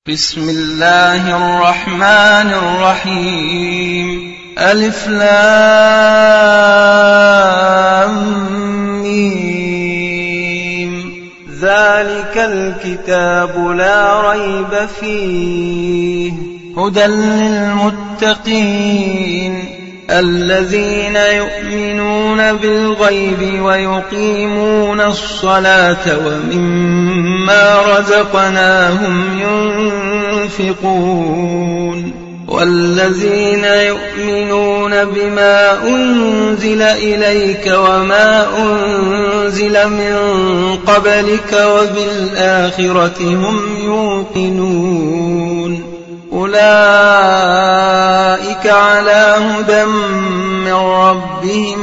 بسم الله الرحمن الرحيم. ألف لام ميم. ذلك الكتاب لا ريب فيه هدى للمتقين الذين يؤمنون بالغيب ويقيمون الصلاة ومما رزقناهم ينفقون والذين يؤمنون بما أنزل إليك وما أنزل من قبلك وبالآخرة هم يوقنون أولئك على هدى من ربهم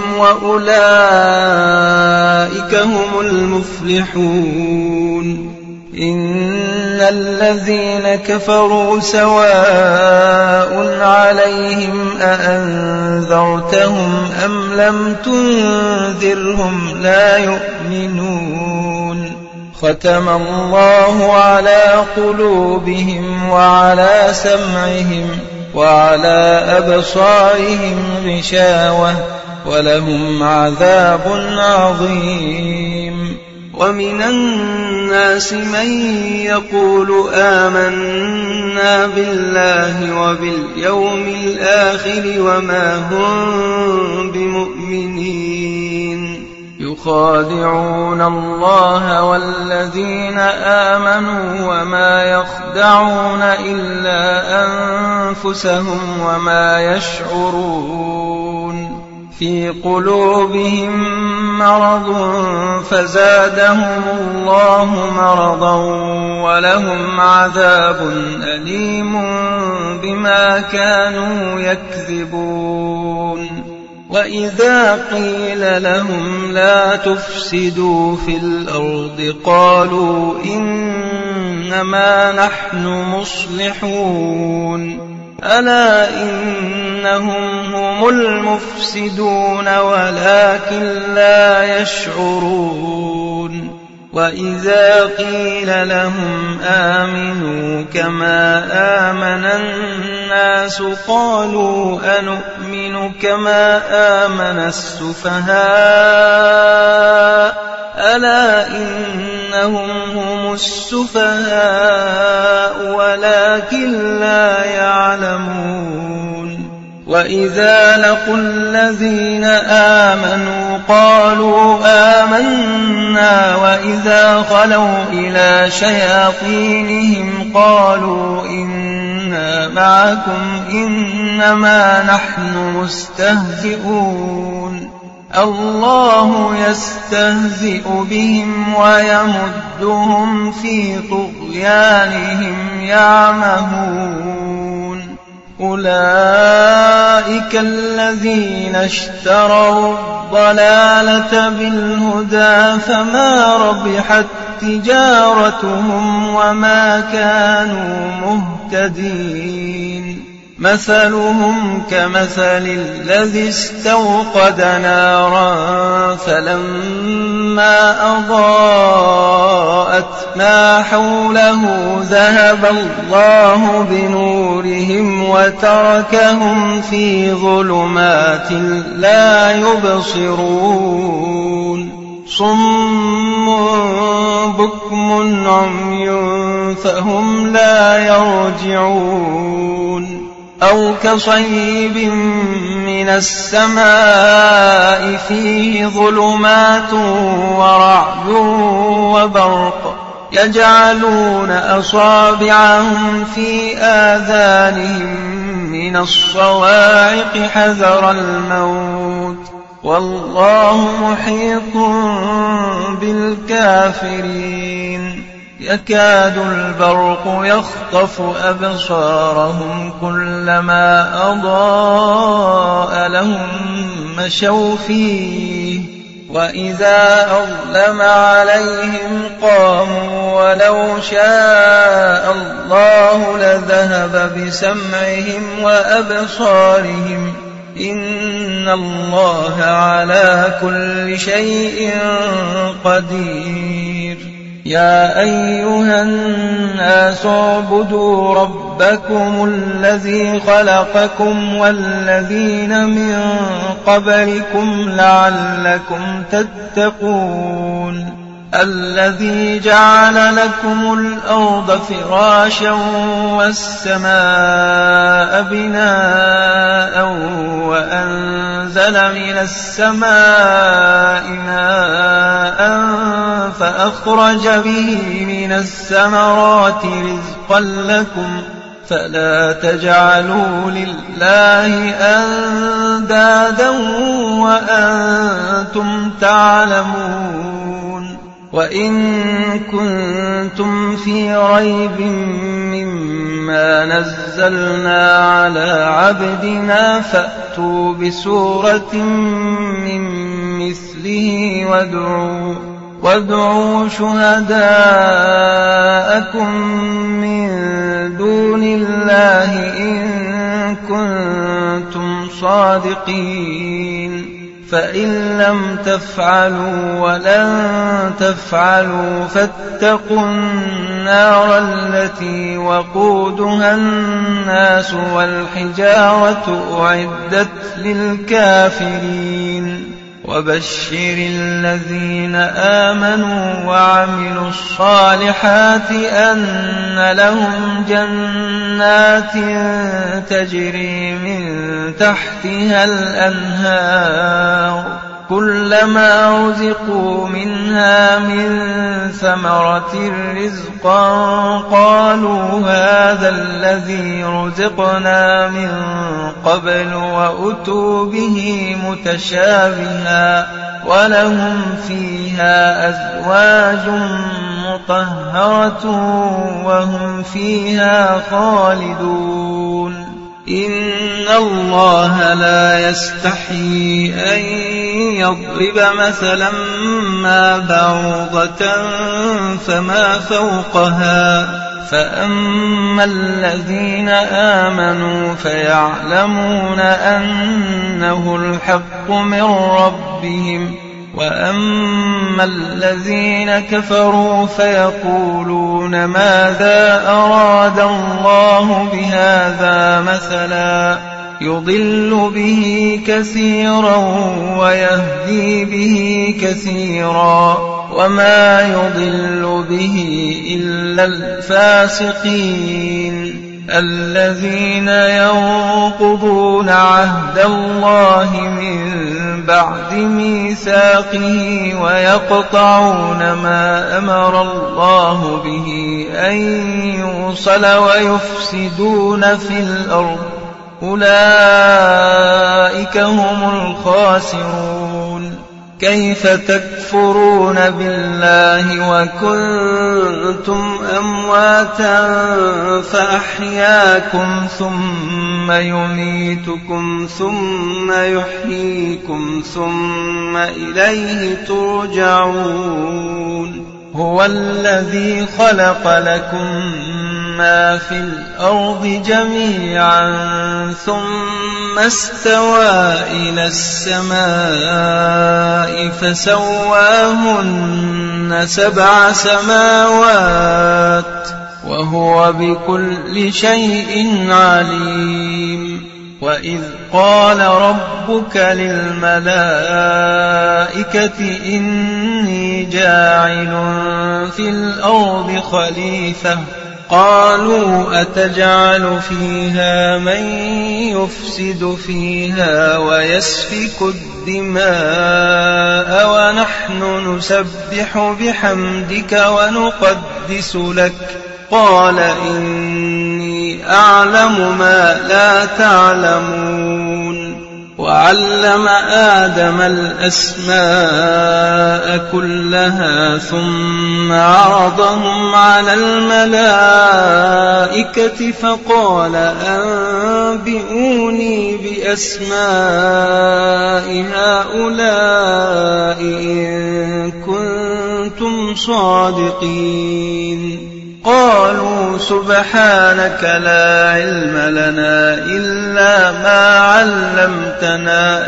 وأولئك هم المفلحون. إن الذين كفروا سواء عليهم أأنذرتهم أم لم تنذرهم لا يؤمنون. ختم الله على قلوبهم وعلى سمعهم وعلى أبصارهم غشاوة ولهم عذاب عظيم. ومن الناس من يقول آمنا بالله وباليوم الآخر وما هم بمؤمنين يخادعون الله والذين آمنوا وما يخدعون إلا أنفسهم وما يشعرون. في قلوبهم مرض فزادهم الله مرضا ولهم عذاب أليم بما كانوا يكذبون. وإذا قيل لهم لا تفسدوا في الأرض قالوا إنما نحن مصلحون ألا إنهم هم المفسدون ولكن لا يشعرون. وإذا قيل لهم آمنوا كما آمن الناس قالوا أنؤمن كما آمن السفهاء ألا إنهم هم السفهاء ولكن لا يعلمون. وإذا لقوا الذين آمنوا قالوا آمنا وإذا خلوا إلى شياطينهم قالوا إنا معكم إنما نحن مستهزئون الله يستهزئ بهم ويمدهم في طغيانهم يعمهون. أولئك الذين اشتروا الضلالة بالهدى فما ربحت تجارتهم وما كانوا مهتدين. مثلهم كمثل الذي استوقد نارا فلما أضاءت ما حوله ذهب الله بنورهم وتركهم في ظلمات لا يبصرون. صم بكم عمي فهم لا يرجعون. أو كصيب من السماء فيه ظلمات ورعد وبرق يجعلون أصابعهم في آذانهم من الصواعق حذر الموت والله محيط بالكافرين. يكاد البرق يخطف أبصارهم كلما أضاء لهم مشوا فيه وإذا أظلم عليهم قاموا ولو شاء الله لذهب بسمعهم وأبصارهم إن الله على كل شيء قدير. يا أيها الناس اعبدوا ربكم الذي خلقكم والذين من قبلكم لعلكم تتقون الذي جعل لكم الأرض فراشا والسماء بناء وأنزل من السماء ماء فأخرج به من الثمرات رزقا لكم فلا تجعلوا لله أندادا وأنتم تعلمون وإن كنتم في ريب مما نزلنا على عبدنا فأتوا بسورة من مثله وادعوا شهداءكم من دون الله إن كنتم صادقين فإن لم تفعلوا ولن تفعلوا فاتقوا النار التي وقودها الناس والحجارة أعدت للكافرين وبشر الذين آمنوا وعملوا الصالحات أن لهم جنات تجري من تحتها الأنهار كلما رزقوا منها من ثمرة رزقا قالوا هذا الذي رزقنا من قبل وأتوا به متشابها ولهم فيها أزواج مطهرة وهم فيها خالدون إن الله لا يستحيي أن يضرب مثلا ما بعوضة فما فوقها فأما الذين آمنوا فيعلمون أنه الحق من ربهم وأما الذين كفروا فيقولون ماذا أراد الله بهذا مثلا يضل به كثيرا ويهدي به كثيرا وما يضل به إلا الفاسقين الذين ينقضون عهد الله من بعد ميثاقه ويقطعون ما أمر الله به أن يوصل ويفسدون في الأرض أولئك هم الخاسرون كيف تكفرون بالله وكنتم أمواتا فأحياكم ثم يميتكم ثم يحييكم ثم إليه ترجعون هو الذي خلق لكم ما في الأرض جميعا ثم استوى إلى السماء فسواهن 7 سماوات وهو بكل شيء عليم وإذ قال ربك للملائكة إني جاعل في الأرض خليفة قالوا أتجعل فيها من يفسد فيها ويسفك الدماء ونحن نسبح بحمدك ونقدس لك قال إني أعلم ما لا تعلمون وعلم آدم الأسماء كلها ثم عرضهم على الملائكة فقال أنبئوني بأسماء هؤلاء إن كنتم صادقين قالوا سبحانك لا علم لنا إلا ما علمتنا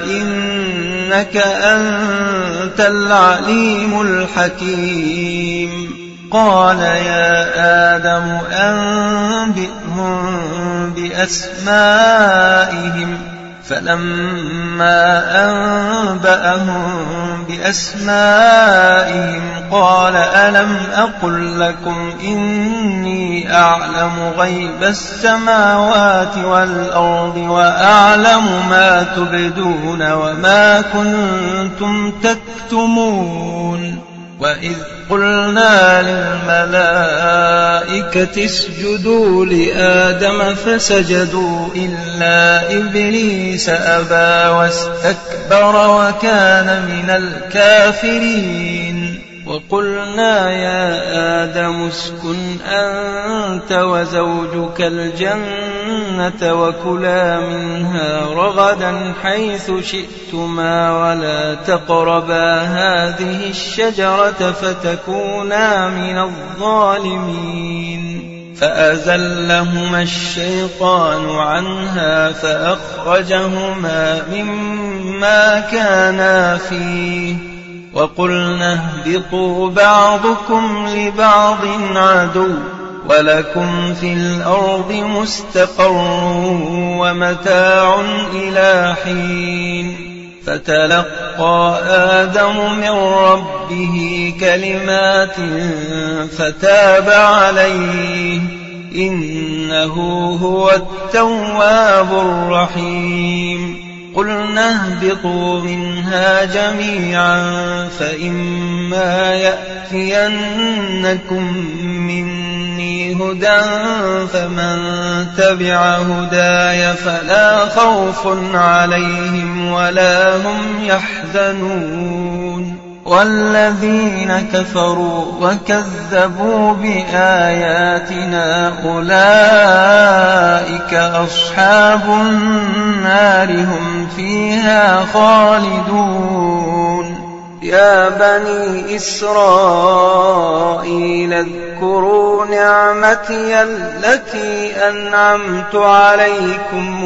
إنك أنت العليم الحكيم قال يا آدم أنبئهم بأسمائهم فلما أنبأهم بأسمائهم قال ألم أقل لكم إني أعلم غيب السماوات والأرض وأعلم ما تبدون وما كنتم تكتمون وإذ قلنا للملائكة اسجدوا لآدم فسجدوا إلا إبليس أبى واستكبر وكان من الكافرين وقلنا يا آدم اسكن أنت وزوجك الجنة وكلا منها رغدا حيث شئتما ولا تقربا هذه الشجرة فتكونا من الظالمين فأزلهما الشيطان عنها فأخرجهما مما كانا فيه وقلنا اهبطوا بعضكم لبعض عدو ولكم في الأرض مستقر ومتاع إلى حين فتلقى آدم من ربه كلمات فتاب عليه إنه هو التواب الرحيم قلنا اهبطوا منها جميعا فإما يأتينكم مني هدى فمن تبع هداي فلا خوف عليهم ولا هم يحزنون والذين كفروا وكذبوا بآياتنا أولئك أصحاب النار هم فيها خالدون يا بني إسرائيل اذكروا نعمتي التي أنعمت عليكم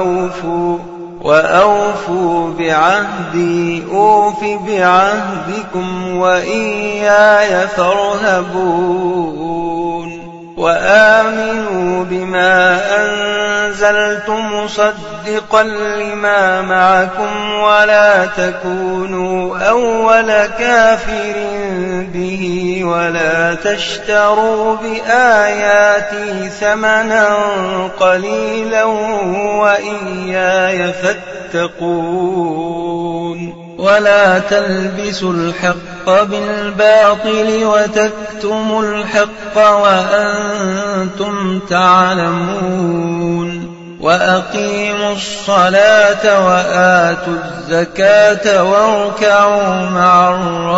وأوفوا بعهدي أوف بعهدكم وإياي فارهبون وآمنوا بما أنزلت مصدقا لما معكم ولا تكونوا أول كافر به ولا تشتروا بآياتي ثمنا قليلا وإياي فاتقون ولا تلبسوا الحق بالباطل وتكتموا الحق وأنتم تعلمون وأقيموا الصلاة وآتوا الزكاة واركعوا مع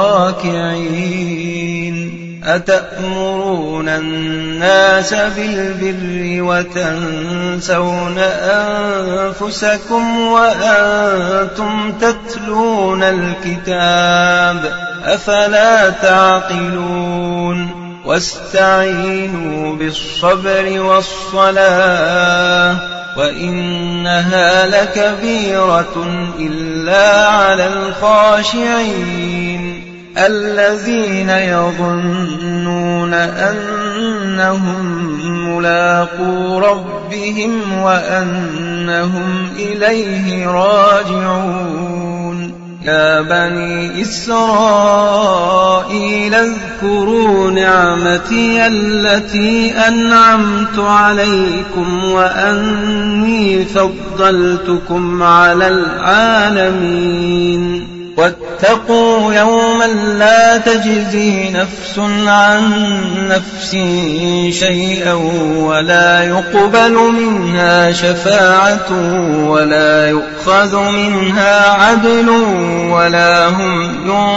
الراكعين أتأمرون الناس بالبر وتنسون أنفسكم وأنتم تتلون الكتاب أفلا تعقلون واستعينوا بالصبر والصلاة وإنها لكبيرة إلا على الخاشعين الذين يظنون أنهم ملاقو ربهم وأنهم إليه راجعون يا بني إسرائيل اذكروا نعمتي التي أنعمت عليكم وأني فضلتكم على العالمين واتقوا يوما لا تجزي نفس عن نفس شيئا ولا يقبل منها شفاعة ولا يؤخذ منها عدل ولا هم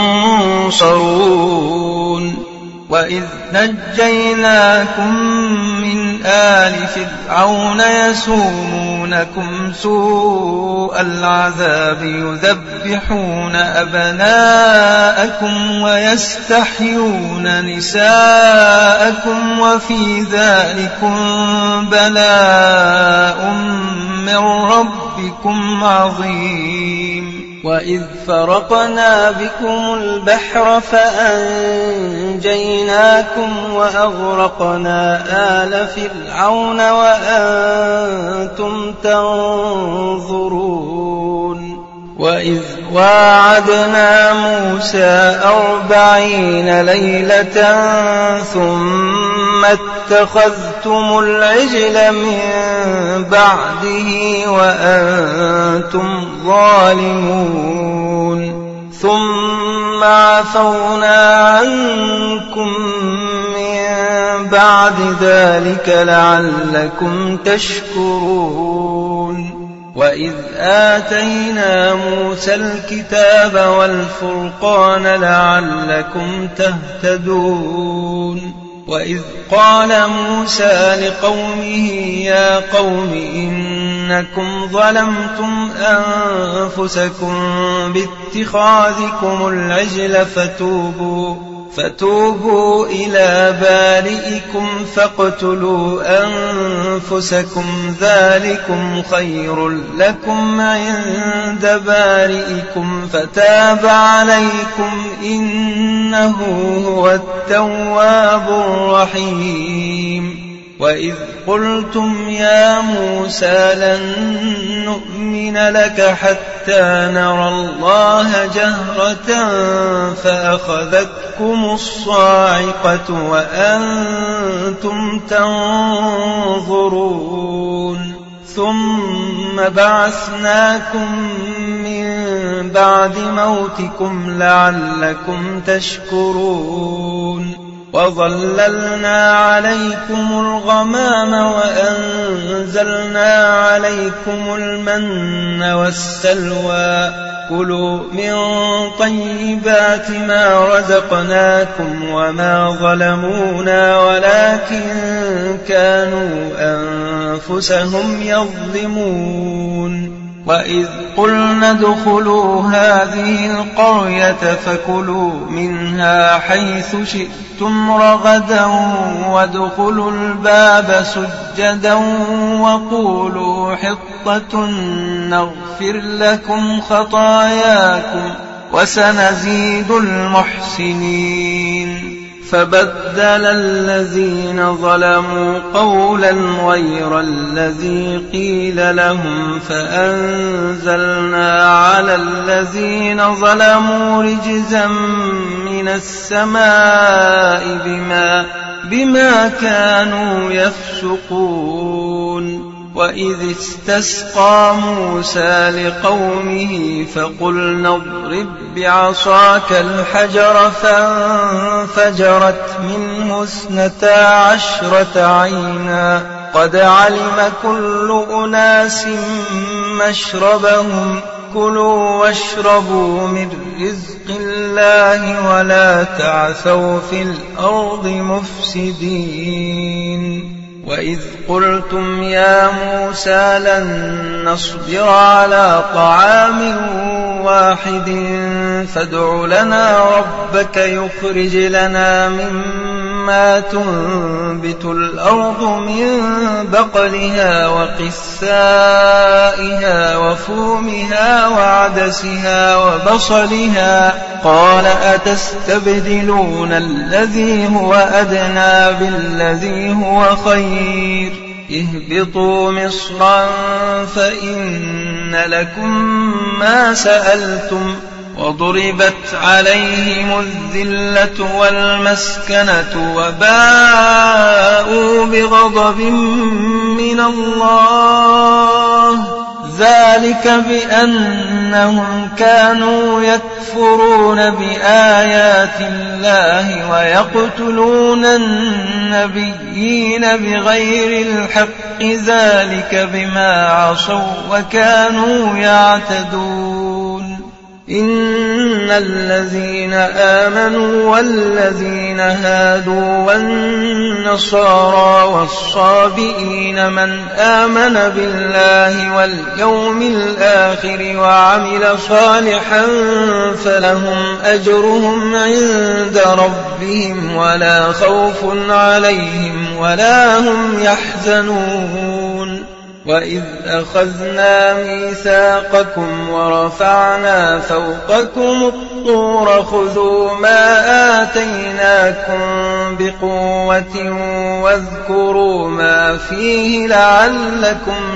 ينصرون وإذ نجيناكم من آل فرعون يسومونكم سوء العذاب يذبحون أبناءكم ويستحيون نساءكم وفي ذلكم بلاء من ربكم عظيم وإذ فرقنا بكم البحر فأنجيناكم وأغرقنا آل فرعون وأنتم تنظرون وإذ واعدنا موسى 40 ليلة ثم اتخذتم العجل من بعده وأنتم ظالمون ثم عفونا عنكم من بعد ذلك لعلكم تشكرون وإذ آتينا موسى الكتاب والفرقان لعلكم تهتدون وإذ قال موسى لقومه يا قوم إنكم ظلمتم أنفسكم باتخاذكم العجل فتوبوا إلى بارئكم فاقتلوا أنفسكم ذلكم خير لكم عند بارئكم فتاب عليكم إنه هو التواب الرحيم وإذ قلتم يا موسى لن نؤمن لك حتى نرى الله جهرة فأخذتكم الصاعقة وأنتم تنظرون ثم بعثناكم من بعد موتكم لعلكم تشكرون وظللنا عليكم الغمام وأنزلنا عليكم المن والسلوى كلوا من طيبات ما رزقناكم وما ظلمونا ولكن كانوا أنفسهم يظلمون وإذ قلنا ادخلوا هذه القرية فكلوا منها حيث شئتم رغدا وادخلوا الباب سجدا وقولوا حطة نغفر لكم خطاياكم وسنزيد المحسنين فبدل الذين ظلموا قولا غير الذي قيل لهم فأنزلنا على الذين ظلموا رجزا من السماء بما كانوا يفسقون وإذ استسقى موسى لقومه فقلنا اضرب بعصاك الحجر فانفجرت منه 12 عينا قد علم كل أناس مشربهم كلوا واشربوا من رزق الله ولا تعثوا في الأرض مفسدين وإذ قلتم يا موسى لن نصبر على طعام واحد فادع لنا ربك يخرج لنا مما تنبت الأرض من بقلها وقثائها وفومها وعدسها وبصلها قال أتستبدلون الذي هو أدنى بالذي هو خير اهبطوا مصرا فإن لكم ما سألتم وضربت عليهم الذلة والمسكنة وباءوا بغضب من الله ذلك بأنهم كانوا يكفرون بآيات الله ويقتلون النبيين بغير الحق ذلك بما عصوا وكانوا يعتدون إن الذين آمنوا والذين هادوا والنصارى والصابئين من آمن بالله واليوم الآخر وعمل صالحا فلهم أجرهم عند ربهم ولا خوف عليهم ولا هم يحزنون وإذ أخذنا ميثاقكم ورفعنا فوقكم الطور خذوا ما آتيناكم بقوة واذكروا ما فيه لعلكم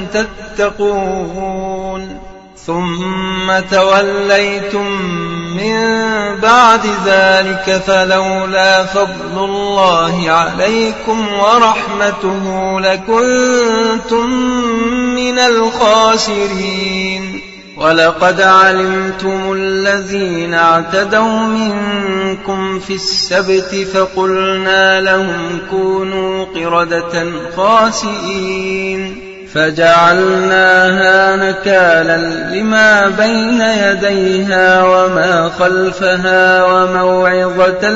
تتقون ثم توليتم من بعد ذلك فلولا فضل الله عليكم ورحمته لكنتم من الخاسرين ولقد علمتم الذين اعتدوا منكم في السبت فقلنا لهم كونوا قردة خاسئين فجعلناها نكالا لما بين يديها وما خلفها وموعظة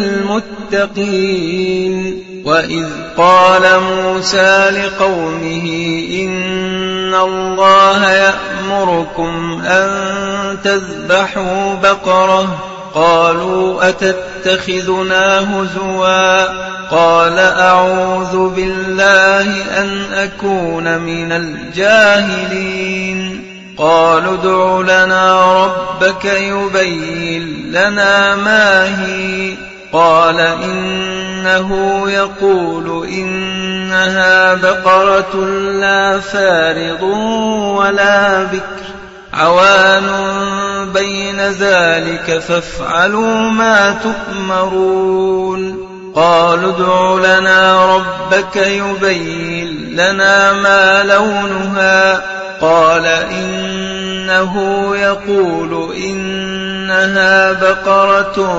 للمتقين وإذ قال موسى لقومه إن الله يأمركم أن تذبحوا بقرة قالوا أتتخذنا هزوا قال أعوذ بالله أن أكون من الجاهلين قالوا ادع لنا ربك يبين لنا ما هي قال إنه يقول إنها بقرة لا فارض ولا بكر عوان بين ذلك فافعلوا ما تؤمرون قالوا ادع لنا ربك يبين لنا ما لونها قال إنه يقول إنها بقرة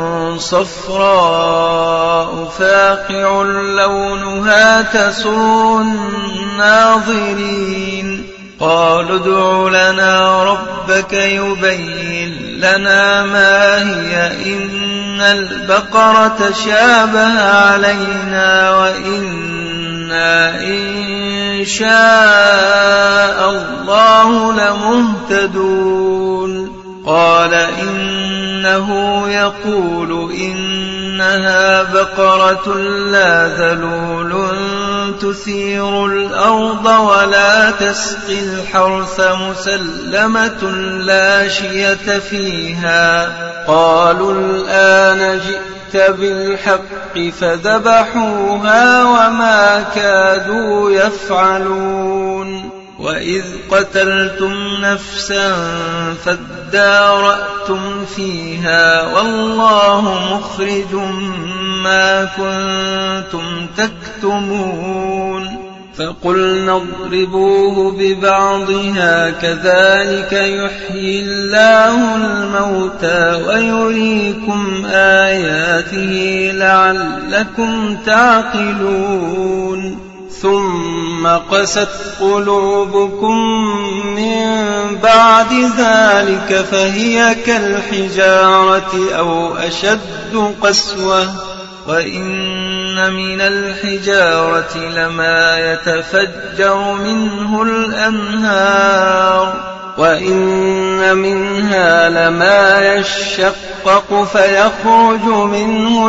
صفراء فاقع لونها تسر الناظرين قالوا ادع لنا ربك يبين لنا ما هي إن البقرة شابه علينا وإنا إن شاء الله لمهتدون قال إنه يقول إنها بقرة لا ذلول تثير الأرض ولا تسقي الحرث مسلمة لا شية فيها قالوا الآن جئت بالحق فذبحوها وما كادوا يفعلون وإذ قتلتم نفسا فادارأتم فيها والله مخرج ما كنتم تكتمون فقلنا اضربوه ببعضها كذلك يحيي الله الموتى ويريكم آياته لعلكم تعقلون ثم قست قلوبكم من بعد ذلك فهي كالحجارة أو أشد قسوة وإن من الحجارة لما يتفجر منه الأنهار وإن منها لما يشقق فيخرج منه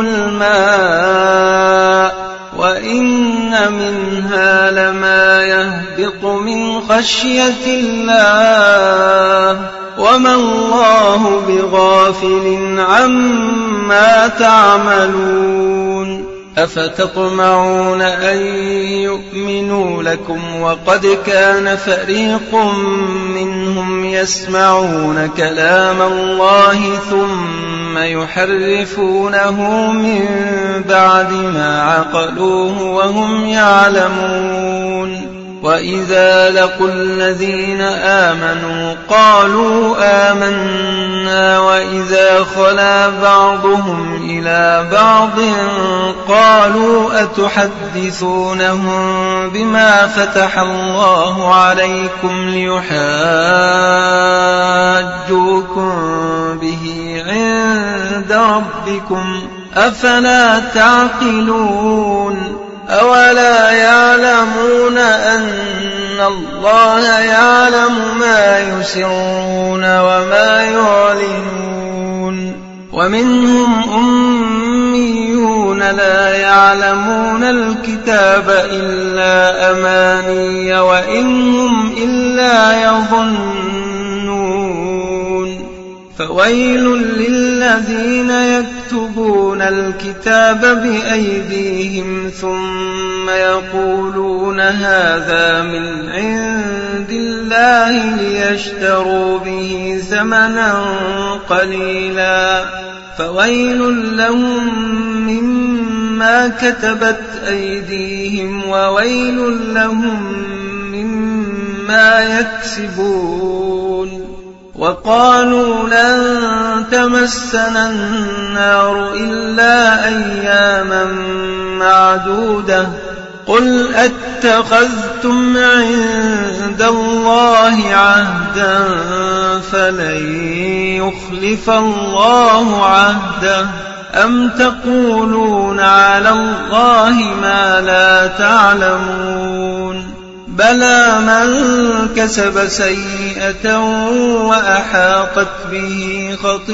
الماء وإن منها لما يهبط من خشية الله وما الله بغافل عما تعملون أفتطمعون أن يؤمنوا لكم وقد كان فريق منهم يسمعون كلام الله ثم يحرفونه من بعد ما عقلوه وهم يعلمون وإذا لقوا الذين آمنوا قالوا آمنا وإذا خلا بعضهم إلى بعض قالوا أتحدثونهم بما فتح الله عليكم ليحاجوكم به عند ربكم أفلا تعقلون أولا يعلمون أن الله يعلم ما يسرون وما يعلنون ومنهم الأميون لا يعلمون الكتاب إلا أماني وإن هم إلا يظنون فويل للذين يكتبون الكتاب بأيديهم ثم يقولون هذا من عند الله ليشتروا به ثمنا قليلا فويل لهم مما كتبت أيديهم وويل لهم مما يكسبون وقالوا لن تمسنا النار إلا أياما معدودة قل أتخذتم عند الله عهدا فلن يخلف الله عهده أم تقولون على الله ما لا تعلمون بلى من كسب سيئة وأحاطت به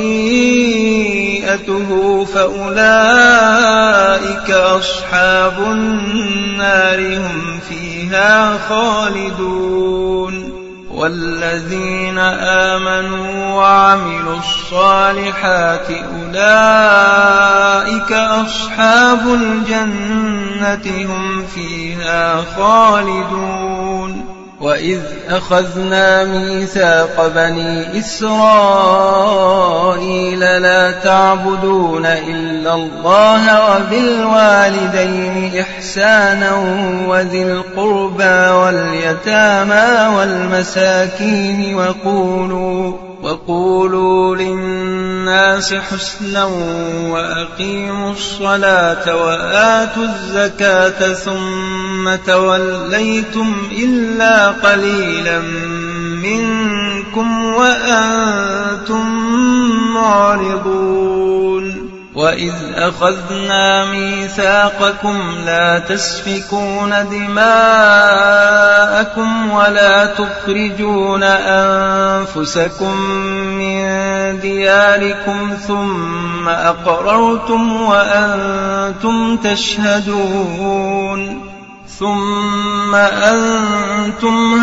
خطيئته فأولئك أصحاب النار هم فيها خالدون والذين آمنوا وعملوا الصالحات أولئك أصحاب الجنة هم فيها خالدون وإذ أخذنا ميثاق بني إسرائيل لا تعبدون إلا الله وبالوالدين إحسانا وذي القربى واليتامى والمساكين وقولوا للناس حسنا وأقيموا الصلاة وآتوا الزكاة ثم توليتم إلا قليلا منكم وأنتم معرضون وإذ أخذنا ميثاقكم لا تسفكون دماءكم ولا تخرجون أنفسكم من دياركم ثم أقررتم وأنتم تشهدون ثم أنتم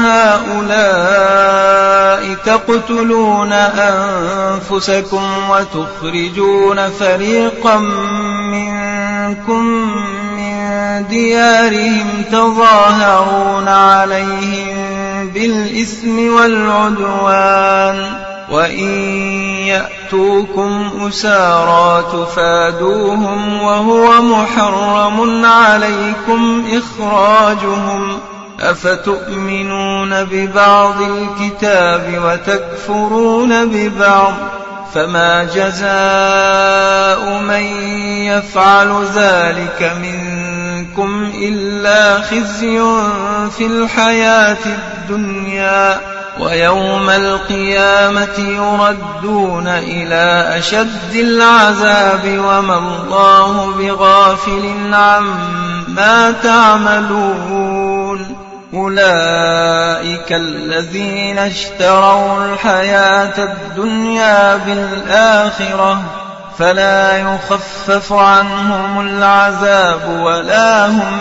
هؤلاء تقتلون أنفسكم وتخرجون فريقا منكم من ديارهم تظاهرون عليهم بالإثم والعدوان وإن يأتوكم أسارى تفادوهم وهو محرم عليكم إخراجهم أفتؤمنون ببعض الكتاب وتكفرون ببعض فما جزاء من يفعل ذلك منكم إلا خزي في الحياة الدنيا ويوم القيامة يردون إلى أشد العذاب وما الله بغافل عما تعملون أولئك الذين اشتروا الحياة الدنيا بالآخرة فلا يخفف عنهم العذاب ولا هم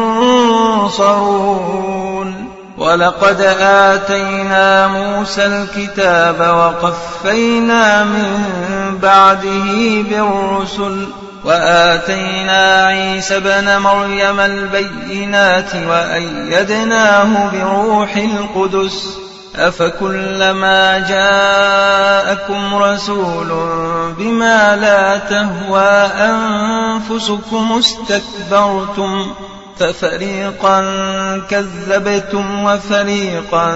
ينصرون ولقد آتينا موسى الكتاب وقفينا من بعده بالرسل وآتينا عيسى بن مريم البينات وأيدناه بروح القدس أفكلما جاءكم رسول بما لا تهوى أنفسكم استكبرتم ففريقا كذبتم وفريقا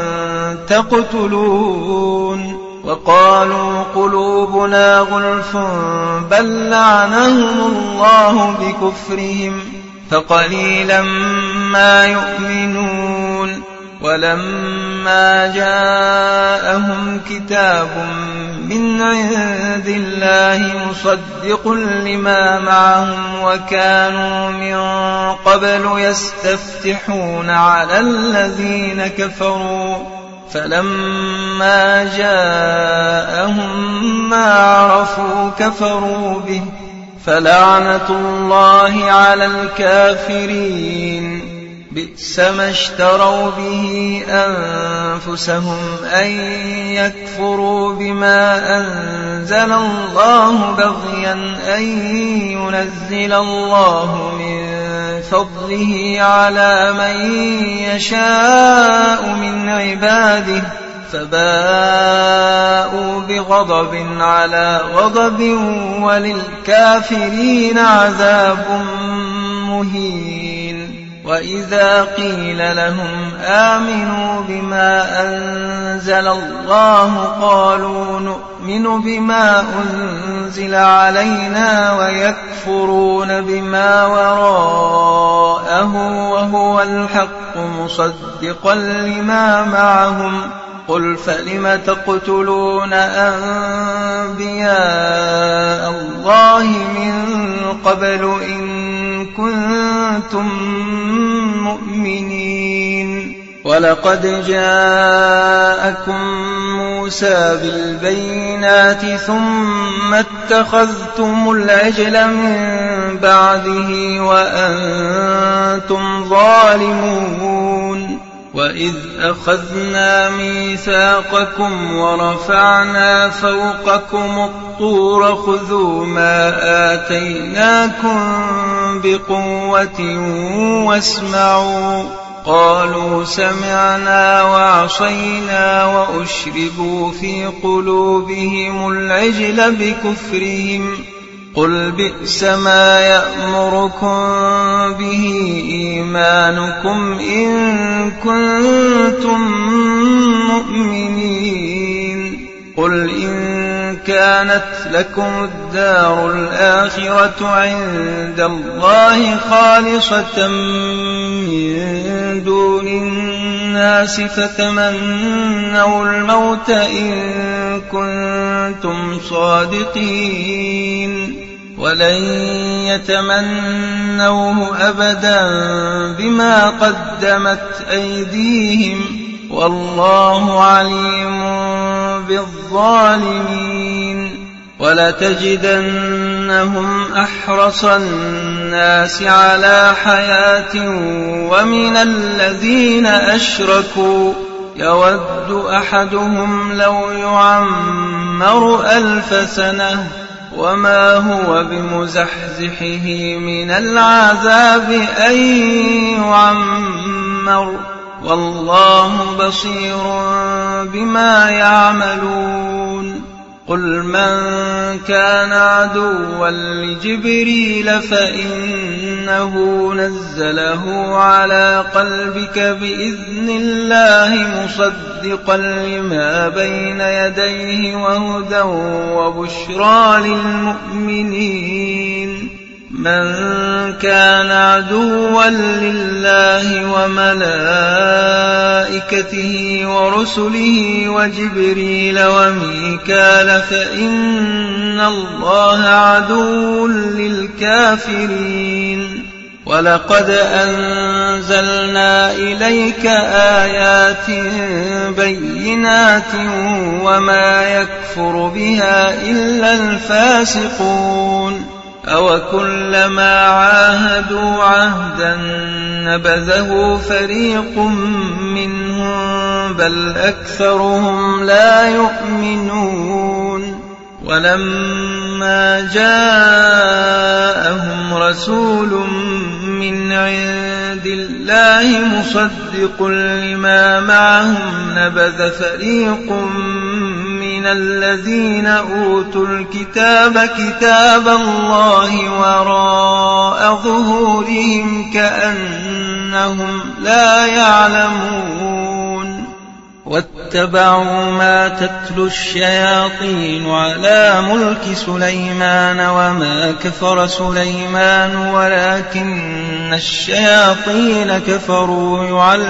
تقتلون وقالوا قلوبنا غلف بل لعنهم الله بكفرهم فقليلا ما يؤمنون ولما جاءهم كتاب من عند الله مصدق لما معهم وكانوا من قبل يستفتحون على الذين كفروا فلما جاءهم ما عرفوا كفروا به فلعنة الله على الكافرين. بئس ما اشتروا به أنفسهم أن يكفروا بما أنزل الله بغيا أن ينزل الله من فضله على من يشاء من عباده، فباءوا بغضب على غضب وللكافرين عذاب مهين. وإذا قيل لهم آمنوا بما أنزل الله قالوا نؤمن بما أنزل علينا ويكفرون بما وراءه وهو الحق مصدقا لما معهم. قل فلم تقتلون أنبياء الله من قبل إن كنتم مؤمنين؟ ولقد جاءكم موسى بالبينات ثم اتخذتم العجل من بعده وأنتم ظالمون. وإذ أخذنا ميثاقكم ورفعنا فوقكم الطور خذوا ما آتيناكم بقوة واسمعوا. قالوا سمعنا وعصينا وأشربوا في قلوبهم العجل بكفرهم. قل بئس ما يأمركم به إيمانكم إن كنتم مؤمنين. قل إن كانت لكم الدار الآخرة عند الله خالصة من دون الناس فتمنوا الموت إن كنتم صادقين. ولن يتمنوه أبدا بما قدمت أيديهم والله عليم بالظالمين. ولتجدنهم أحرص الناس على حياة ومن الذين أشركوا يود أحدهم لو يعمر 1000 سنة وما هو بمزحزحه من العذاب أن يعمر والله بصير بما يعملون. قل من كان عدوا لجبريل فإنه نزله على قلبك بإذن الله مصدقا لما بين يديه وهدى وبشرى للمؤمنين. من كان عدوا لله وملائكته ورسله وجبريل وميكال فإن الله عدو للكافرين. ولقد أنزلنا إليك آيات بينات وما يكفر بها إلا الفاسقون. أوكلما عاهدوا عهدا نبذه فريق منهم بل أكثرهم لا يؤمنون. ولما جاءهم رسول من عند الله مصدق لما معهم نبذ فريق من الذين أوتوا الكتاب كتاب الله وراء ظهورهم كأنهم لا يعلمون. واتبعوا ما تتلو الشياطين على ملك سليمان وما كفر سليمان ولكن الشياطين كفروا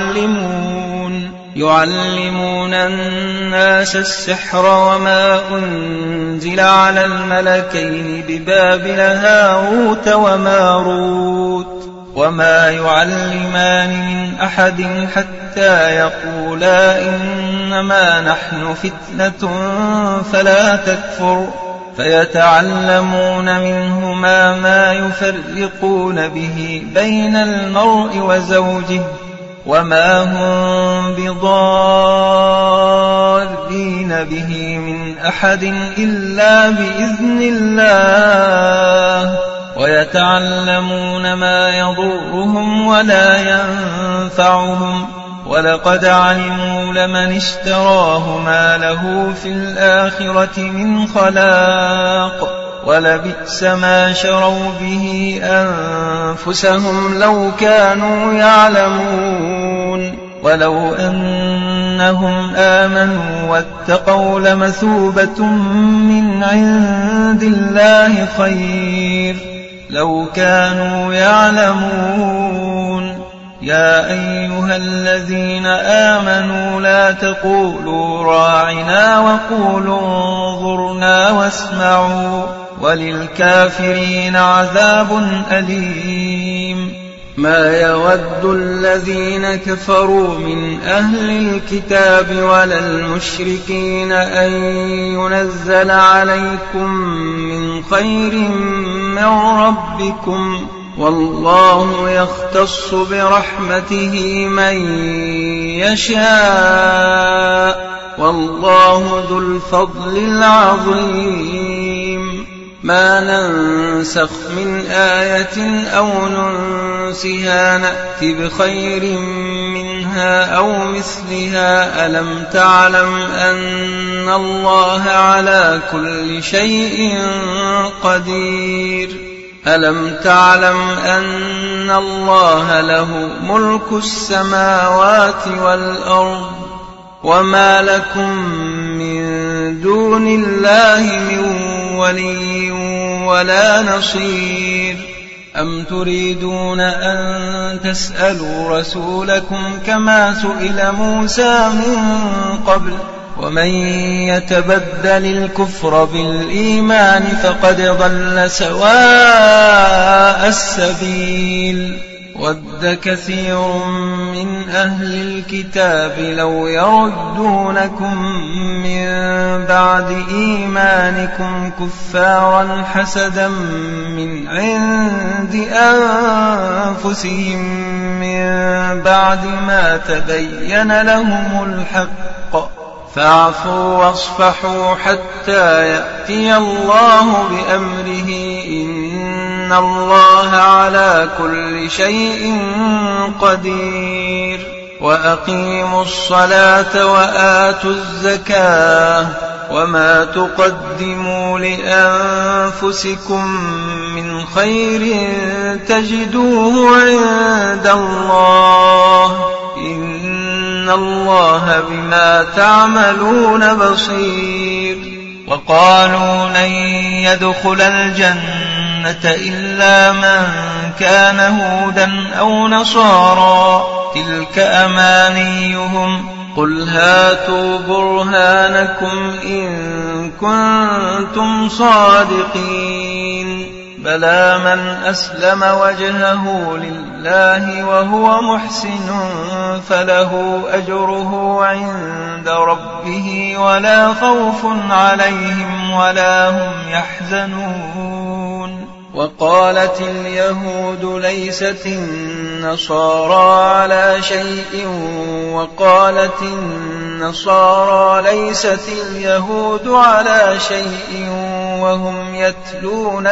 يعلمون الناس السحر وما أنزل على الملكين ببابل هاروت وماروت وما يعلمان من أحد حتى يقولا إنما نحن فتنة فلا تكفر فيتعلمون منهما ما يفرقون به بين المرء وزوجه وما هم بضارين به من أحد إلا بإذن الله ويتعلمون ما يضرهم ولا ينفعهم ولقد علموا لمن اشتراه ما له في الآخرة من خلاق ولبئس ما شروا به أنفسهم لو كانوا يعلمون ولو أنهم آمنوا واتقوا لمثوبة من عند الله خير لو كانوا يعلمون يا أيها الذين آمنوا لا تقولوا راعنا وقولوا انظرنا واسمعوا وللكافرين عذاب أليم ما يود الذين كفروا من أهل الكتاب ولا المشركين أن ينزل عليكم من خير من ربكم والله يختص برحمته من يشاء والله ذو الفضل العظيم ما ننسخ من آية أو ننسها نأت بخير منها أو مثلها ألم تعلم أن الله على كل شيء قدير ألم تعلم أن الله له ملك السماوات والأرض وما لكم من دون الله من ولي ولا نصير أم تريدون أن تسألوا رسولكم كما سئل موسى من قبل ومن يتبدل الكفر بالإيمان فقد ضل سواء السبيل ود كثير من أهل الكتاب لو يردونكم من بعد إيمانكم كفارا حسدا من عند أنفسهم من بعد ما تبين لهم الحق فاعفوا واصفحوا حتى يأتي الله بأمره إن الله على كل شيء قدير وأقيموا الصلاة وآتوا الزكاة وما تقدموا لأنفسكم من خير تجدوه عند الله إن الله بما تعملون بصير وقالوا لن يدخل الجنة إلا من كان هودا أو نصارى تلك أمانيهم قل هاتوا برهانكم إن كنتم صادقين بلى من أسلم وجهه لله وهو محسن فله أجره عند ربه ولا خوف عليهم ولا هم يحزنون وقالت اليهود ليست النصارى على شيء وقالت النصارى ليست اليهود على شيء وهم يتلون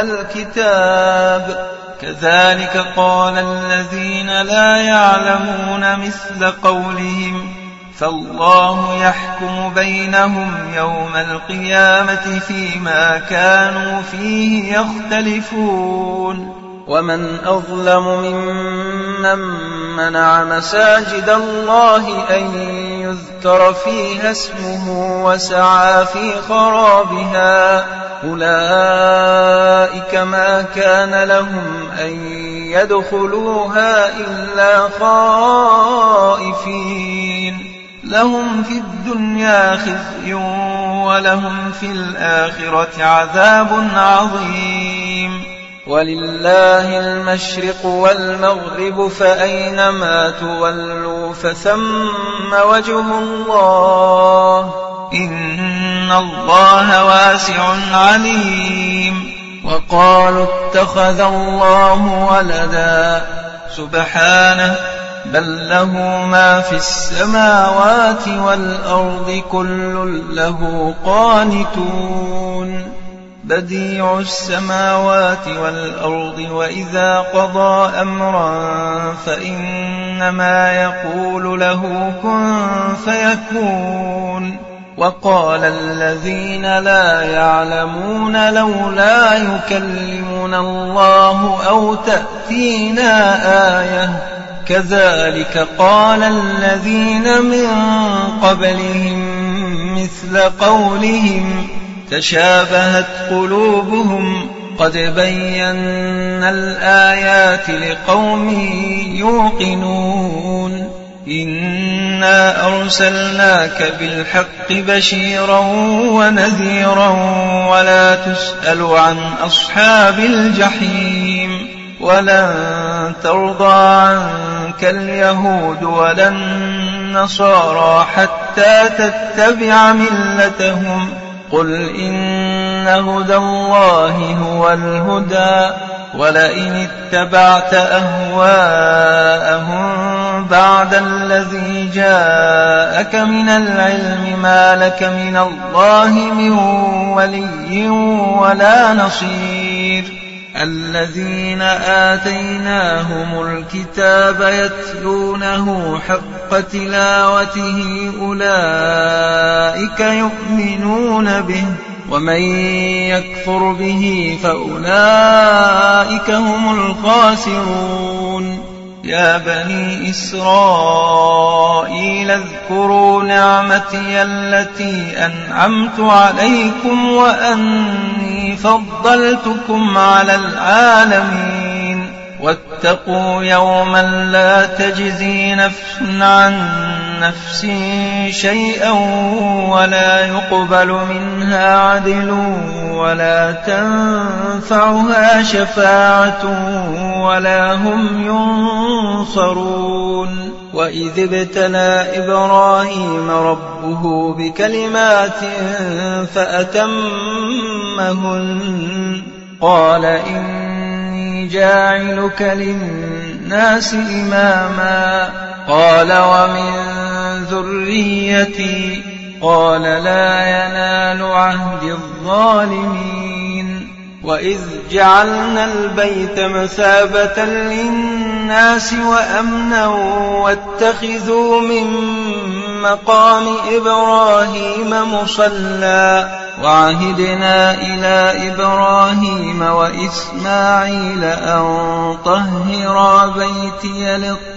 الكتاب كذلك قال الذين لا يعلمون مثل قولهم فالله يحكم بينهم يوم القيامة فيما كانوا فيه يختلفون ومن أظلم ممن منع مساجد الله أن يذكر فيها اسمه وسعى في خرابها أولئك ما كان لهم أن يدخلوها إلا خائفين لهم في الدنيا خزي ولهم في الآخرة عذاب عظيم ولله المشرق والمغرب فأينما تولوا فثم وجه الله إن إن الله واسع عليم. وقالوا اتخذ الله ولدا سبحانه بل له ما في السماوات والأرض كل له قانتون بديع السماوات والأرض وإذا قضى أمرا فإنما يقول له كن فيكون. وقال الذين لا يعلمون لولا يكلمنا الله أو تأتينا آية كذلك قال الذين من قبلهم مثل قولهم تشابهت قلوبهم قد بينا الآيات لقوم يوقنون. إنا أرسلناك بالحق بشيرا ونذيرا ولا تسأل عن أصحاب الجحيم. ولن ترضى عنك اليهود ولا النصارى حتى تتبع ملتهم قل إن هدى الله هو الهدى ولئن اتبعت أهواءهم بعد الذي جاءك من العلم ما لك من الله من ولي ولا نصير. الذين آتيناهم الكتاب يتلونه حق تلاوته أولئك يؤمنون به ومن يكفر به فأولئك هم الخاسرون. يا بني إسرائيل اذكروا نعمتي التي أنعمت عليكم وأني فضلتكم على العالمين. واتقوا يوما لا تجزي نفس عن نفس شيئا ولا يقبل منها عدل ولا تنفعها شفاعة ولا هم ينصرون. وإذ ابتلى إبراهيم ربه بكلمات فأتمهن قال إني جاعلك للناس إماما قال ومن ذريتي قال لا ينال عهد الظالمين. وإذ جعلنا البيت مثابة للناس وأمنا واتخذوا من مقام إبراهيم مصلى وعهدنا إلى إبراهيم وإسماعيل أن طهرا بيتي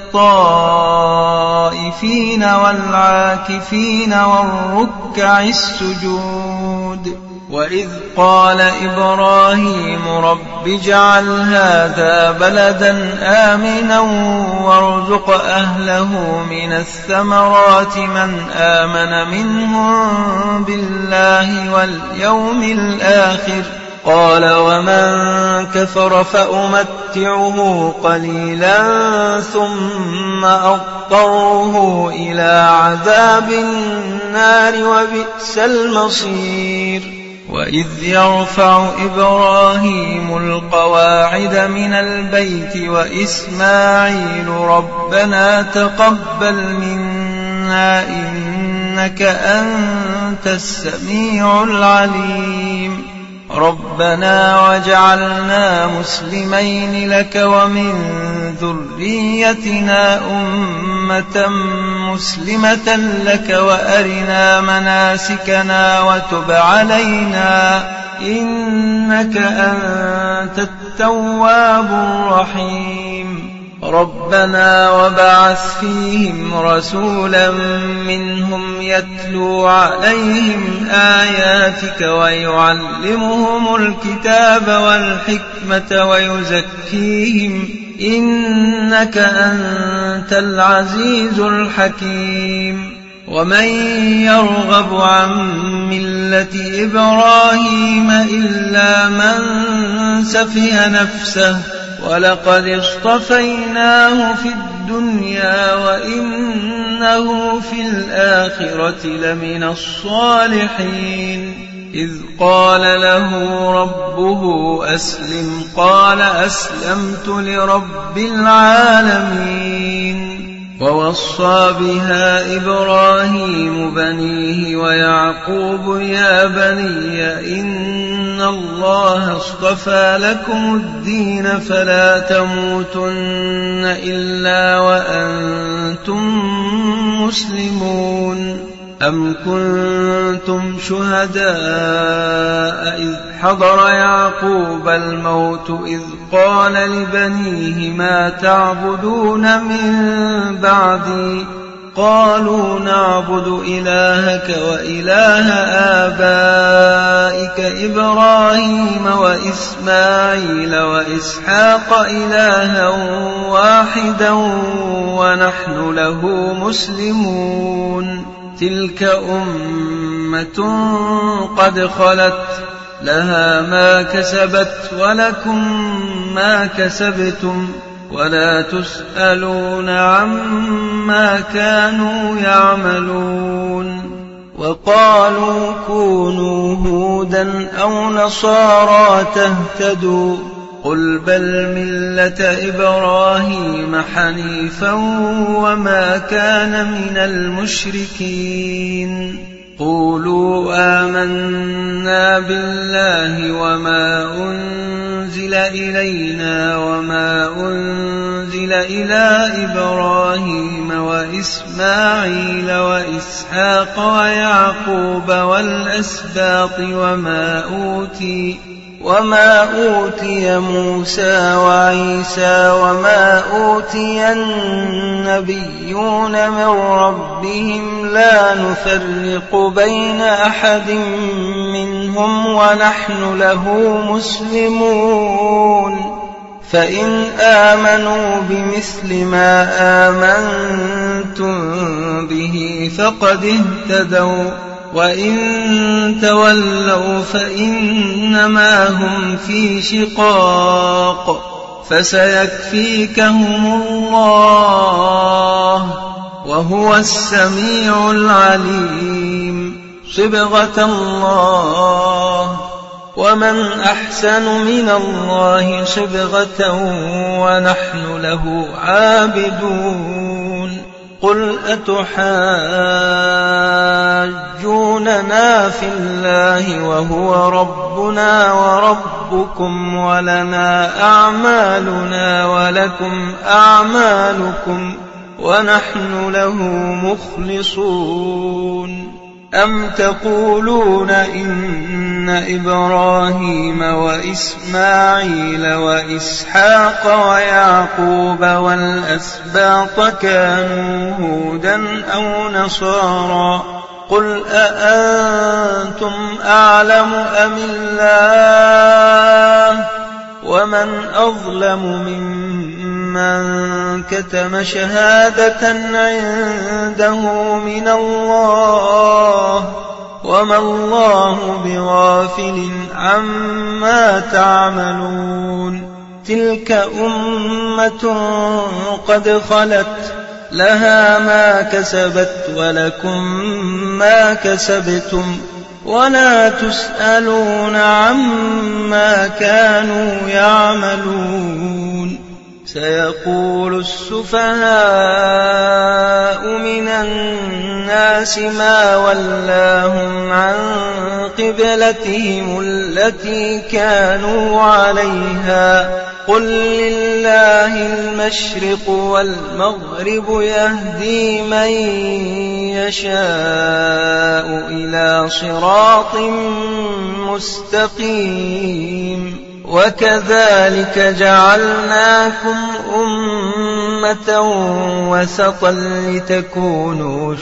للطائفين والعاكفين والركع السجود. وإذ قال إبراهيم رب اجعل هذا بلدا آمنا وارزق أهله من الثمرات من آمن منهم بالله واليوم الآخر قال ومن كفر فأمتعه قليلا ثم أضطره إلى عذاب النار وبئس المصير. وإذ يرفع إبراهيم القواعد من البيت وإسماعيل ربنا تقبل منا إنك أنت السميع العليم. ربنا واجعلنا مسلمين لك ومن ذريتنا أمة مسلمة لك وأرنا مناسكنا وتب علينا إنك أنت التواب الرحيم. ربنا وبعث فيهم رسولا منهم يتلو عليهم آياتك ويعلمهم الكتاب والحكمة ويزكيهم إنك أنت العزيز الحكيم. ومن يرغب عن ملة إبراهيم إلا من سفه نفسه ولقد اصطفيناه في الدنيا الدنيا وإنه في الآخرة لمن الصالحين. إذ قال له ربه أسلم قال أسلمت لرب العالمين. ووصى بها إبراهيم بنيه ويعقوب يا بني إن الله اصطفى لكم الدين فلا تموتن إلا وأنتم مسلمون. أم كنتم شهداء إذ حضر يعقوب الموت إذ قال لبنيه ما تعبدون من بعدي قالوا نعبد إلهك وإله آبائك إبراهيم وإسماعيل وإسحاق إلها واحدا ونحن له مسلمون. تلك أمة قد خلت لها ما كسبت ولكم ما كسبتم ولا تسألون عما كانوا يعملون. وقالوا كونوا هودا أو نصارى تهتدوا قل بل ملة إبراهيم حنيفا وما كان من المشركين. قولوا آمنا بالله وما أنزل إلينا وما أنزل إلى إبراهيم وإسماعيل وإسحاق ويعقوب والأسباط وما أوتي موسى وعيسى وما أوتي النبيون من ربهم لا نفرق بين أحد منهم ونحن له مسلمون. فإن آمنوا بمثل ما آمنتم به فقد اهتدوا وإن تولوا فإنما هم في شقاق فسيكفيكهم الله وهو السميع العليم. صبغة الله ومن أحسن من الله صبغة ونحن له عابدون. قل أتحاجوننا في الله وهو ربنا وربكم ولنا أعمالنا ولكم أعمالكم ونحن له مخلصون. أم تقولون إن إبراهيم وإسماعيل وإسحاق ويعقوب والأسباط كانوا هودا أو نصارى قل أأنتم أعلم أم الله ومن أظلم ممن كتم شهادة عنده من الله وما الله بغافل عما تعملون. تلك أمة قد خلت لها ما كسبت ولكم ما كسبتم ولا تسألون عما كانوا يعملون. سيقول السفهاء من الناس ما ولاهم عن قبلتهم التي كانوا عليها قل لله المشرق والمغرب يهدي من يشاء إلى صراط مستقيم. وكذلك جعلناكم أمة وسطا لتكونوا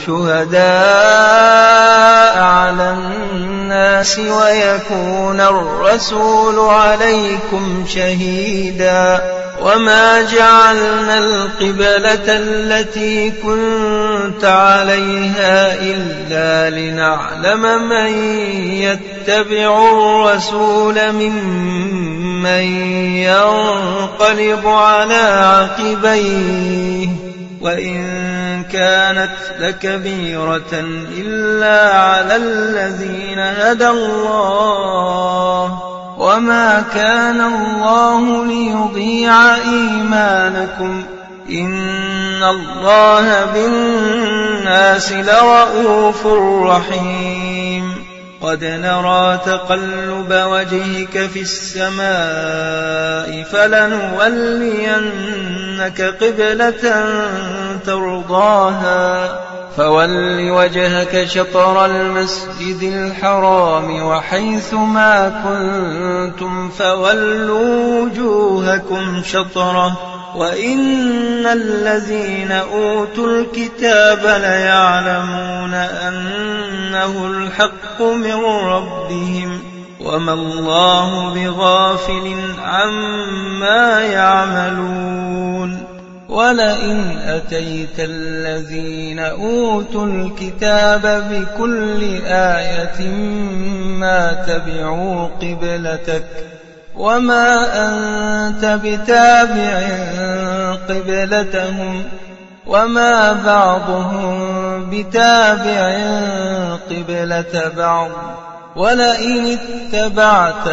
شهداء على الناس ويكون الرسول عليكم شهيدا. وما جعلنا القبلة التي كنت عليها إلا لنعلم من يتبع الرسول ممن ينقلب على عقبيه وإن كانت لكبيرة إلا على الذين هدى الله وما كان الله ليضيع إيمانكم إن الله بالناس لرءوف رحيم قد نرى تقلب وجهك في السماء فلنولينك قبلة ترضاها فول وجهك شطر المسجد الحرام وحيث ما كنتم فولوا وجوهكم شطره وإن الذين أوتوا الكتاب ليعلمون أنه الحق من ربهم وما الله بغافل عما يعملون ولئن أتيت الذين أوتوا الكتاب بكل آية ما تبعوا قبلتك وما أنت بتابع قبلتهم وما بعضهم بتابع قبلة بعض ولئن اتبعت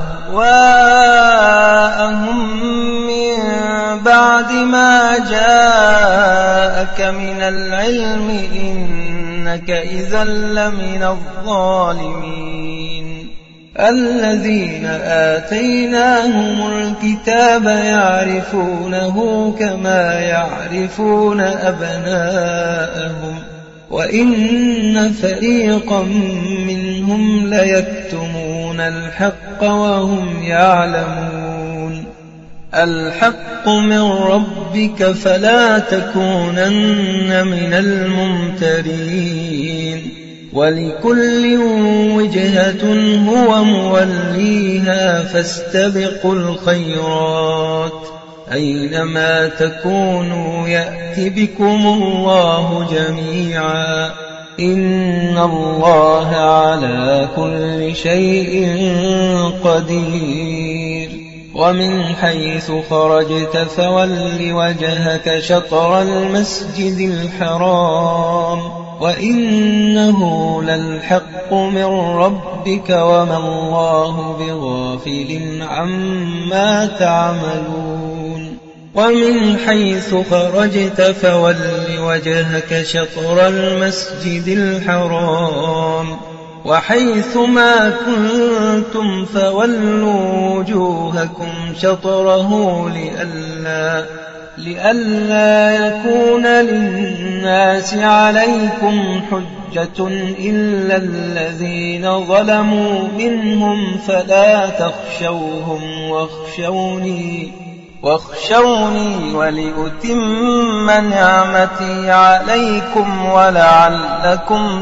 أهواءهم من بعد ما جاءك من العلم إنك إذا لمن الظالمين الذين آتيناهم الكتاب يعرفونه كما يعرفون أبناءهم وإن فريقا منهم ليكتمون الحق وهم يعلمون الحق من ربك فلا تكونن من الممترين ولكل وجهة هو موليها فاستبقوا الخيرات أينما تكونوا يأت بكم الله جميعا إن الله على كل شيء قدير ومن حيث خرجت فول وجهك شطر المسجد الحرام وإنه للحق من ربك وما الله بغافل عما تعملون ومن حيث خرجت فول وجهك شطر المسجد الحرام وحيث ما كنتم فولوا وجوهكم شطره لئلا يكون للناس عليكم حجة إلا الذين ظلموا منهم فلا تخشوهم واخشوني ولأتم نعمتي عليكم ولعلكم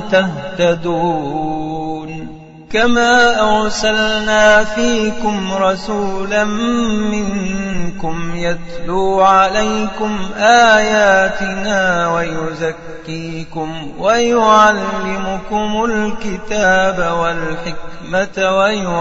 تهتدون كما أرسلنا فيكم رسولا منكم يتلو عليكم آياتنا ويزكيكم ويعلمكم الكتاب والحكمة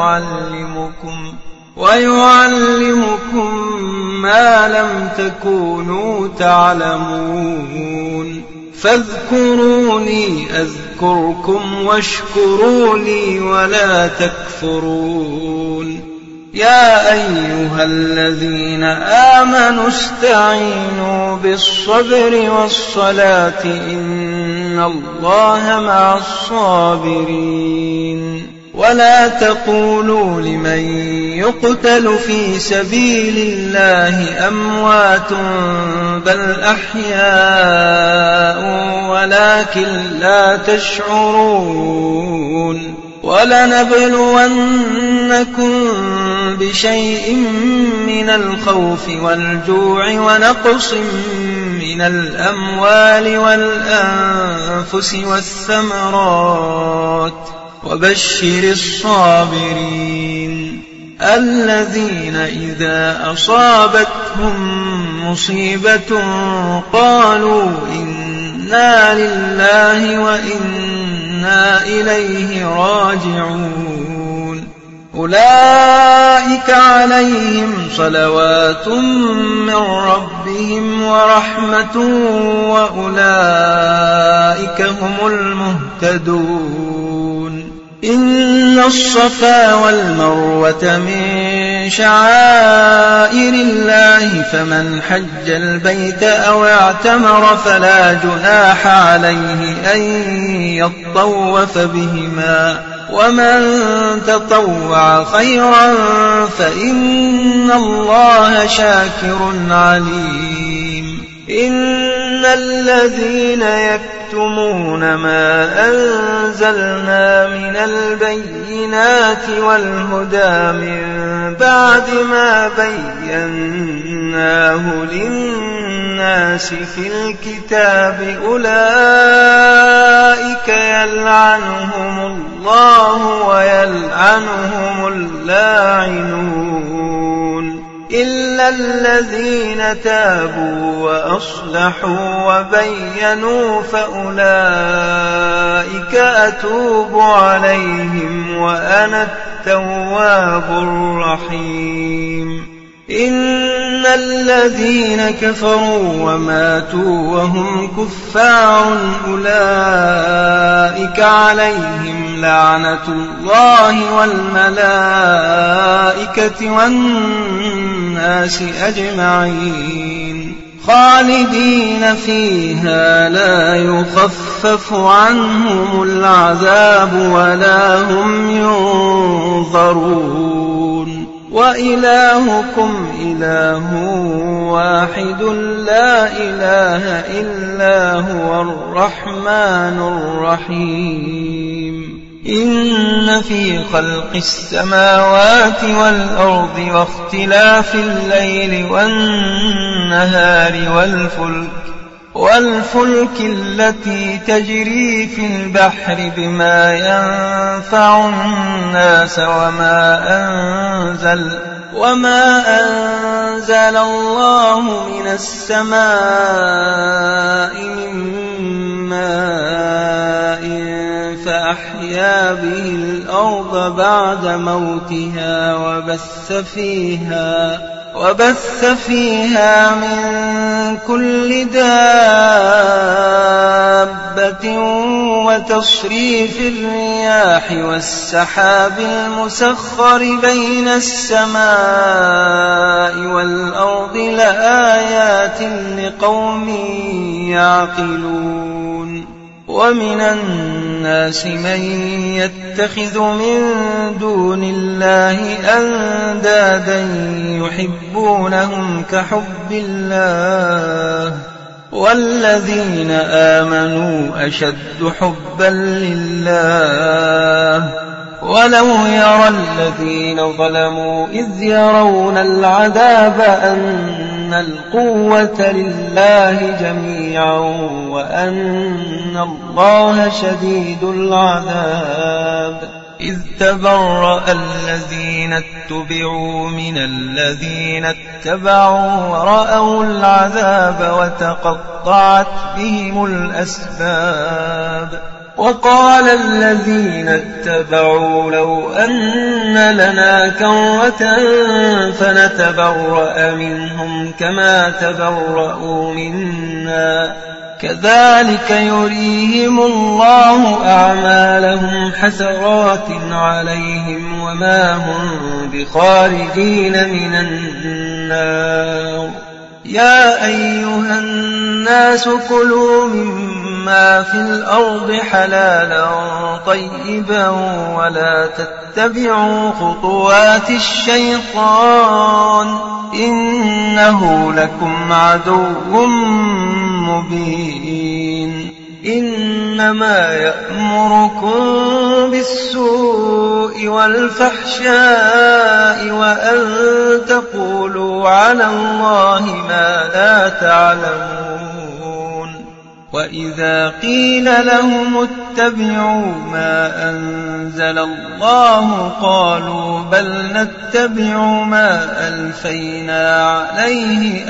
ويعلمكم ما لم تكونوا تعلمون فاذكروني أذكركم واشكروا لي ولا تكفرون يا أيها الذين آمنوا استعينوا بالصبر والصلاة إن الله مع الصابرين ولا تقولوا لمن يقتل في سبيل الله أموات بل أحياء ولكن لا تشعرون ولنبلونكم بشيء من الخوف والجوع ونقص من الأموال والأنفس والثمرات وبشر الصابرين الذين إذا أصابتهم مصيبة قالوا إنا لله وإنا إليه راجعون أولئك عليهم صلوات من ربهم ورحمة وأولئك هم المهتدون إن الصفا والمروة من شعائر الله فمن حج البيت أو اعتمر فلا جناح عليه أن يطوف بهما ومن تطوع خيرا فإن الله شاكر عليم إن الذين يكتمون ما أنزلنا من البينات والهدى من بعد ما بيناه للناس في الكتاب أولئك يلعنهم الله ويلعنهم اللاعنون إلا الذين تابوا وأصلحوا وبينوا فأولئك أتوب عليهم وأنا التواب الرحيم إن الذين كفروا وماتوا وهم كفار أولئك عليهم لعنة الله والملائكة والناس أجمعين خالدين فيها لا يخفف عنهم العذاب ولا هم ينظرون وإلهكم إله واحد لا إله إلا هو الرحمن الرحيم إن في خلق السماوات والأرض واختلاف الليل والنهار والفلك التي تجري في البحر بما ينفع الناس وما أنزل الله من السماء من ماء فأحيا به الأرض بعد موتها وبث فيها من كل دابة وتصريف الرياح والسحاب المسخر بين السماء والأرض لآيات لقوم يعقلون ومن الناس من يتخذ من دون الله أندادا يحبونهم كحب الله والذين آمنوا أشد حبا لله ولو يرى الذين ظلموا إذ يرون العذاب أن القوة لله جميعا وأن الله شديد العذاب إذ تبرأ الذين اتبعوا من الذين اتبعوا ورأوا العذاب وتقطعت بهم الأسباب وقال الذين اتبعوا لو أن لنا كرة فنتبرأ منهم كما تبرأوا منا كذلك يريهم الله أعمالهم حسرات عليهم وما هم بخارجين من النار يا أيها الناس كلوا مما في الأرض حلالا طيبا ولا تتبعوا خطوات الشيطان إنه لكم عدو مبين إنما يأمركم بالسوء والفحشاء وأن تقولوا على الله ما لا تعلمون وإذا قيل لهم اتبعوا ما أنزل الله قالوا بل نتبع ما ألفينا عليه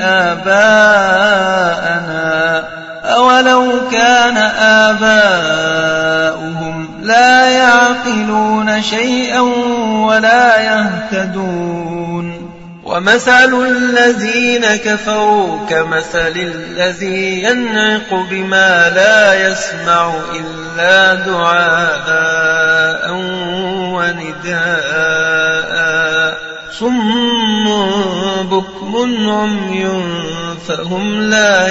آباءنا أولو كان آباؤهم لا يعقلون شيئا ولا يهتدون ومثل الذين كفروا كمثل الذي ينعق بما لا يسمع إلا دعاء ونداء صم بكم عمي فهم لا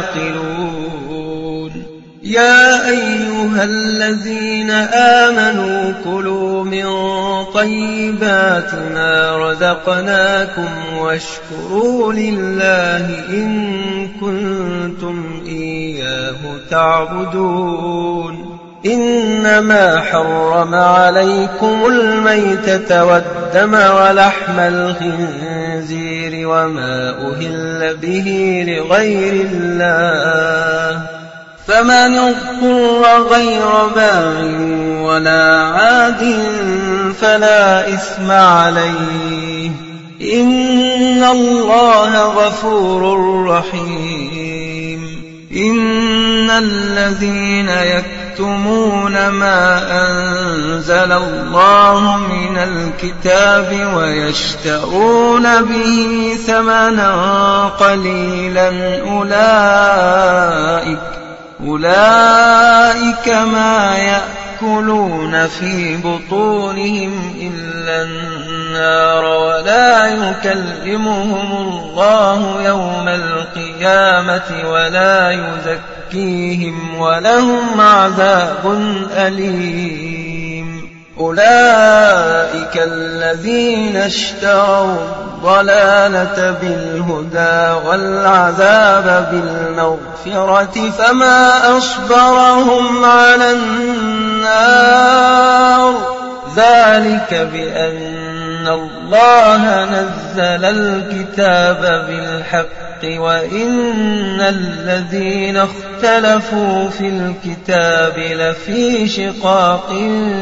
يعقلون يا أيها الذين آمنوا كلوا من طيبات ما رزقناكم واشكروا لله إن كنتم إياه تعبدون إنما حرم عليكم الميتة والدم ولحم الخنزير وما أهل به لغير الله فمن اضطر غير باغ ولا عاد فلا إثم عليه إن الله غفور رحيم إن الذين يكتمون ما أنزل الله من الكتاب ويشترون به ثمنا قليلا أولئك ما يأكلون في بطونهم إلا النار ولا يكلمهم الله يوم القيامة ولا يزكيهم ولهم عذاب أليم أولئك الذين اشتروا الضلالة بالهدى والعذاب بالمغفرة فما أصبرهم على النار ذلك بأن الله نزل الكتاب بالحق وإن الذين اختلفوا في الكتاب لفي شقاق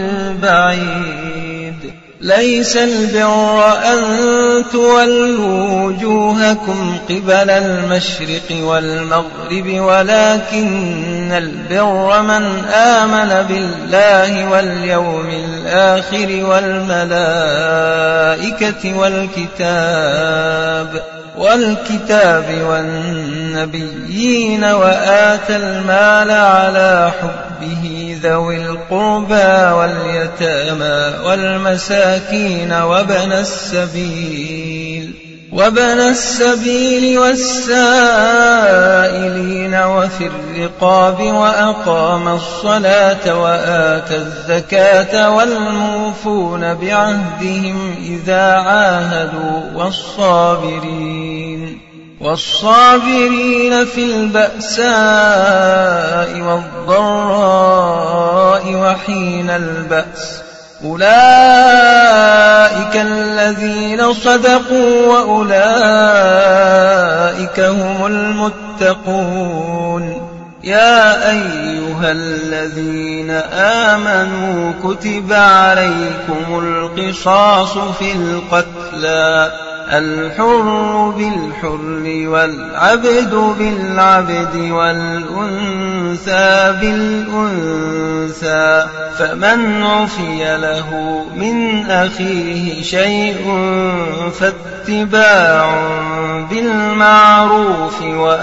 بعيد ليس البر أن تولوا وجوهكم قبل المشرق والمغرب ولكن البر من آمن بالله واليوم الآخر والملائكة والكتاب والنبيين وآتى المال على حبه ذوي القربى واليتامى والمساكين وابن السبيل والسائلين وفي الرقاب وأقام الصلاة وآتى الزكاة والموفون بعهدهم إذا عاهدوا والصابرين في البأساء والضراء وحين البأس أولئك الذين صدقوا وأولئك هم المتقون يا أيها الذين آمنوا كتب عليكم القصاص في القتلى الحر بالحر والعبد بالعبد والأنثى بالأنثى فمن عفي له من أخيه شيء فاتباع بالمعروف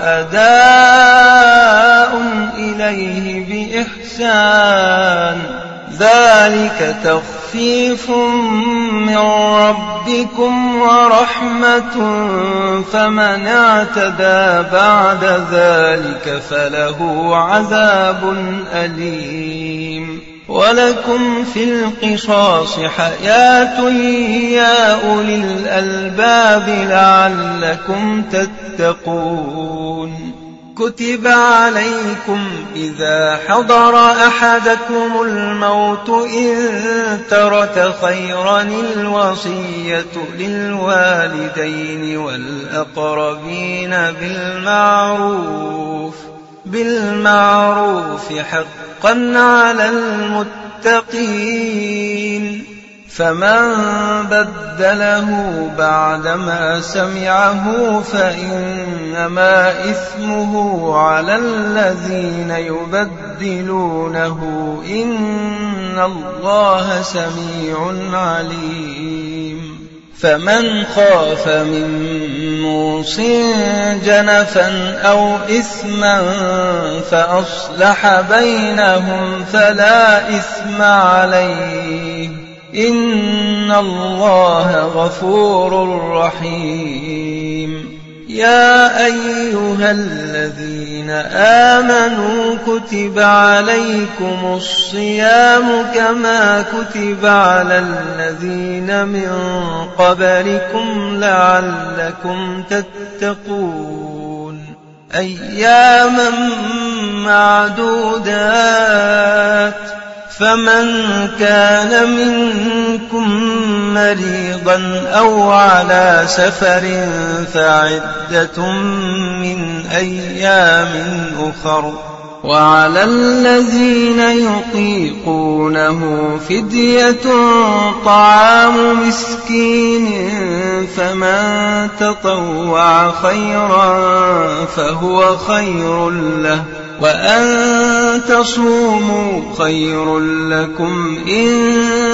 وأداء إليه بإحسان ذلك تخفيف من ربكم ورحمة فمن اعتدى بعد ذلك فله عذاب أليم ولكم في القصاص حياة يا أولي الألباب لعلكم تتقون كتب عليكم إذا حضر أحدكم الموت إن ترك خيرا الوصية للوالدين والأقربين بالمعروف حقا على المتقين فمن بدله بعدما سمعه فإنما إثمه على الذين يبدلونه إن الله سميع عليم فمن خاف من موص جنفا أو إثما فأصلح بينهم فلا إثم عليه إن الله غفور رحيم. يا أيها الذين آمنوا كتب عليكم الصيام كما كتب على الذين من قبلكم لعلكم تتقون أياما معدودات فمن كان منكم مريضا أو على سفر فعدة من أيام أخر وعلى الذين يطيقونه فدية طعام مسكين فمن تطوع خيرا فهو خير له وأن تصوموا خير لكم إن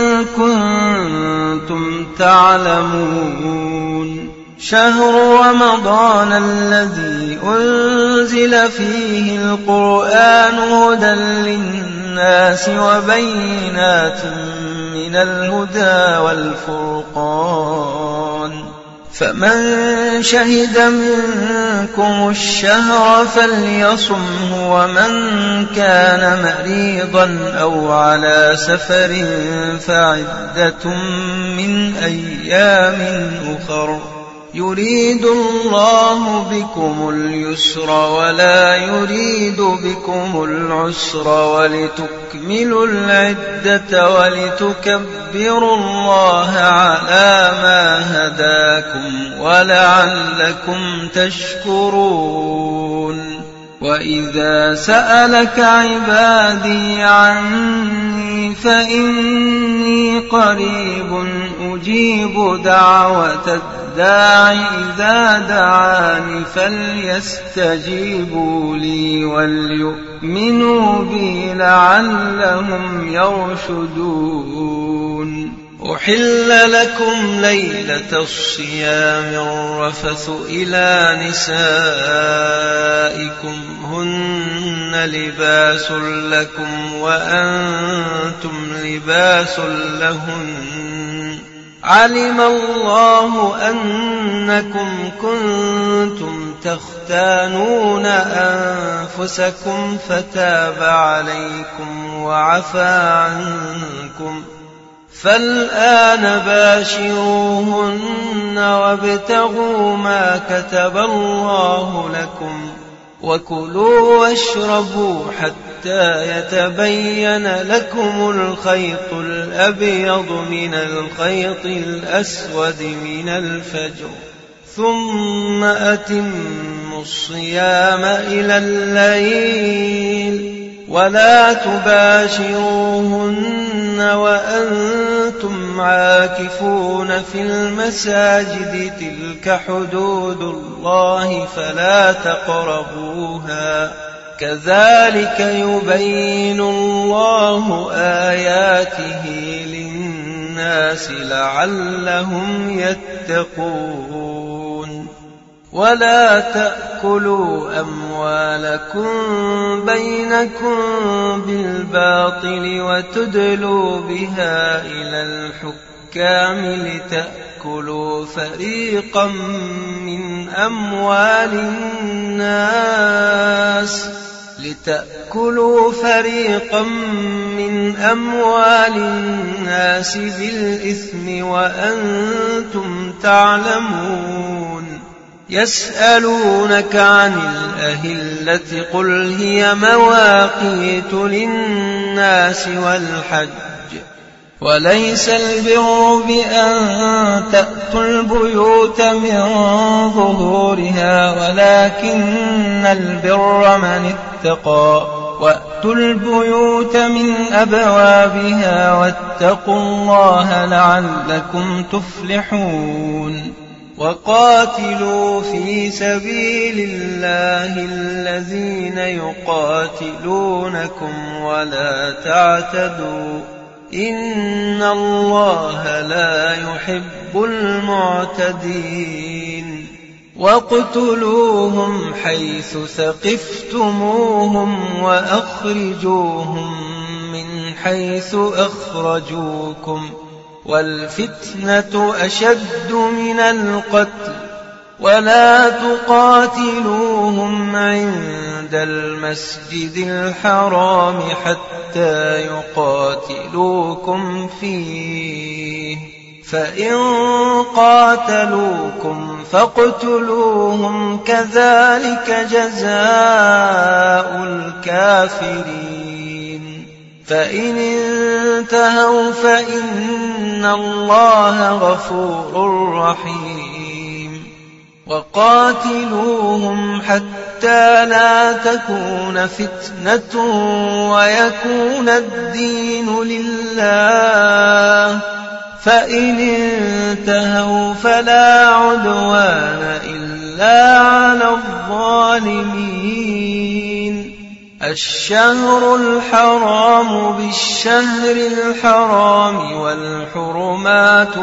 كنتم تعلمون. شهر رمضان الذي أنزل فيه القرآن هدى للناس وبينات من الهدى والفرقان فمن شهد منكم الشهر فليصمه ومن كان مريضا أو على سفر فعدة من أيام أخر يريد الله بكم اليسر ولا يريد بكم العسر ولتكملوا العدة ولتكبروا الله على ما هداكم ولعلكم تشكرون. وإذا سألك عبادي عني فإني قريب أجيب دعوة الداع إذا دعاني فليستجيبوا لي وليؤمنوا بي لعلهم يرشدون. أحل لكم ليلة الصيام الرفث إلى نسائكم هن لباس لكم وأنتم لباس لهن علم الله أنكم كنتم تختانون أنفسكم فتاب عليكم وعفى عنكم فالآن باشروهن وابتغوا ما كتب الله لكم وكلوا واشربوا حتى يتبين لكم الخيط الأبيض من الخيط الأسود من الفجر ثم أتموا الصيام إلى الليل ولا تباشروهن وأنتم عاكفون في المساجد تلك حدود الله فلا تقربوها كذلك يبين الله آياته للناس لعلهم يتقون. ولا تأكلوا أموالكم بينكم بالباطل وتدلوا بها إلى الحكام لتأكلوا فريقا من أموال الناس بالإثم وأنتم تعلمون. يسألونك عن الأهلة قل هي مواقيت للناس والحج وليس البر بأن تأتوا البيوت من ظهورها ولكن البر من اتقى وأتوا البيوت من أبوابها واتقوا الله لعلكم تفلحون. وقاتلوا في سبيل الله الذين يقاتلونكم ولا تعتدوا إن الله لا يحب المعتدين واقتلوهم حيث ثقفتموهم وأخرجوهم من حيث أخرجوكم والفتنة أشد من القتل ولا تقاتلوهم عند المسجد الحرام حتى يقاتلوكم فيه فإن قاتلوكم فاقتلوهم كذلك جزاء الكافرين فإن انتهوا فإن الله غفور رحيم وقاتلوهم حتى لا تكون فتنة ويكون الدين لله فإن انتهوا فلا عدوان إلا على الظالمين الشهر الحرام بالشهر الحرام والحرمات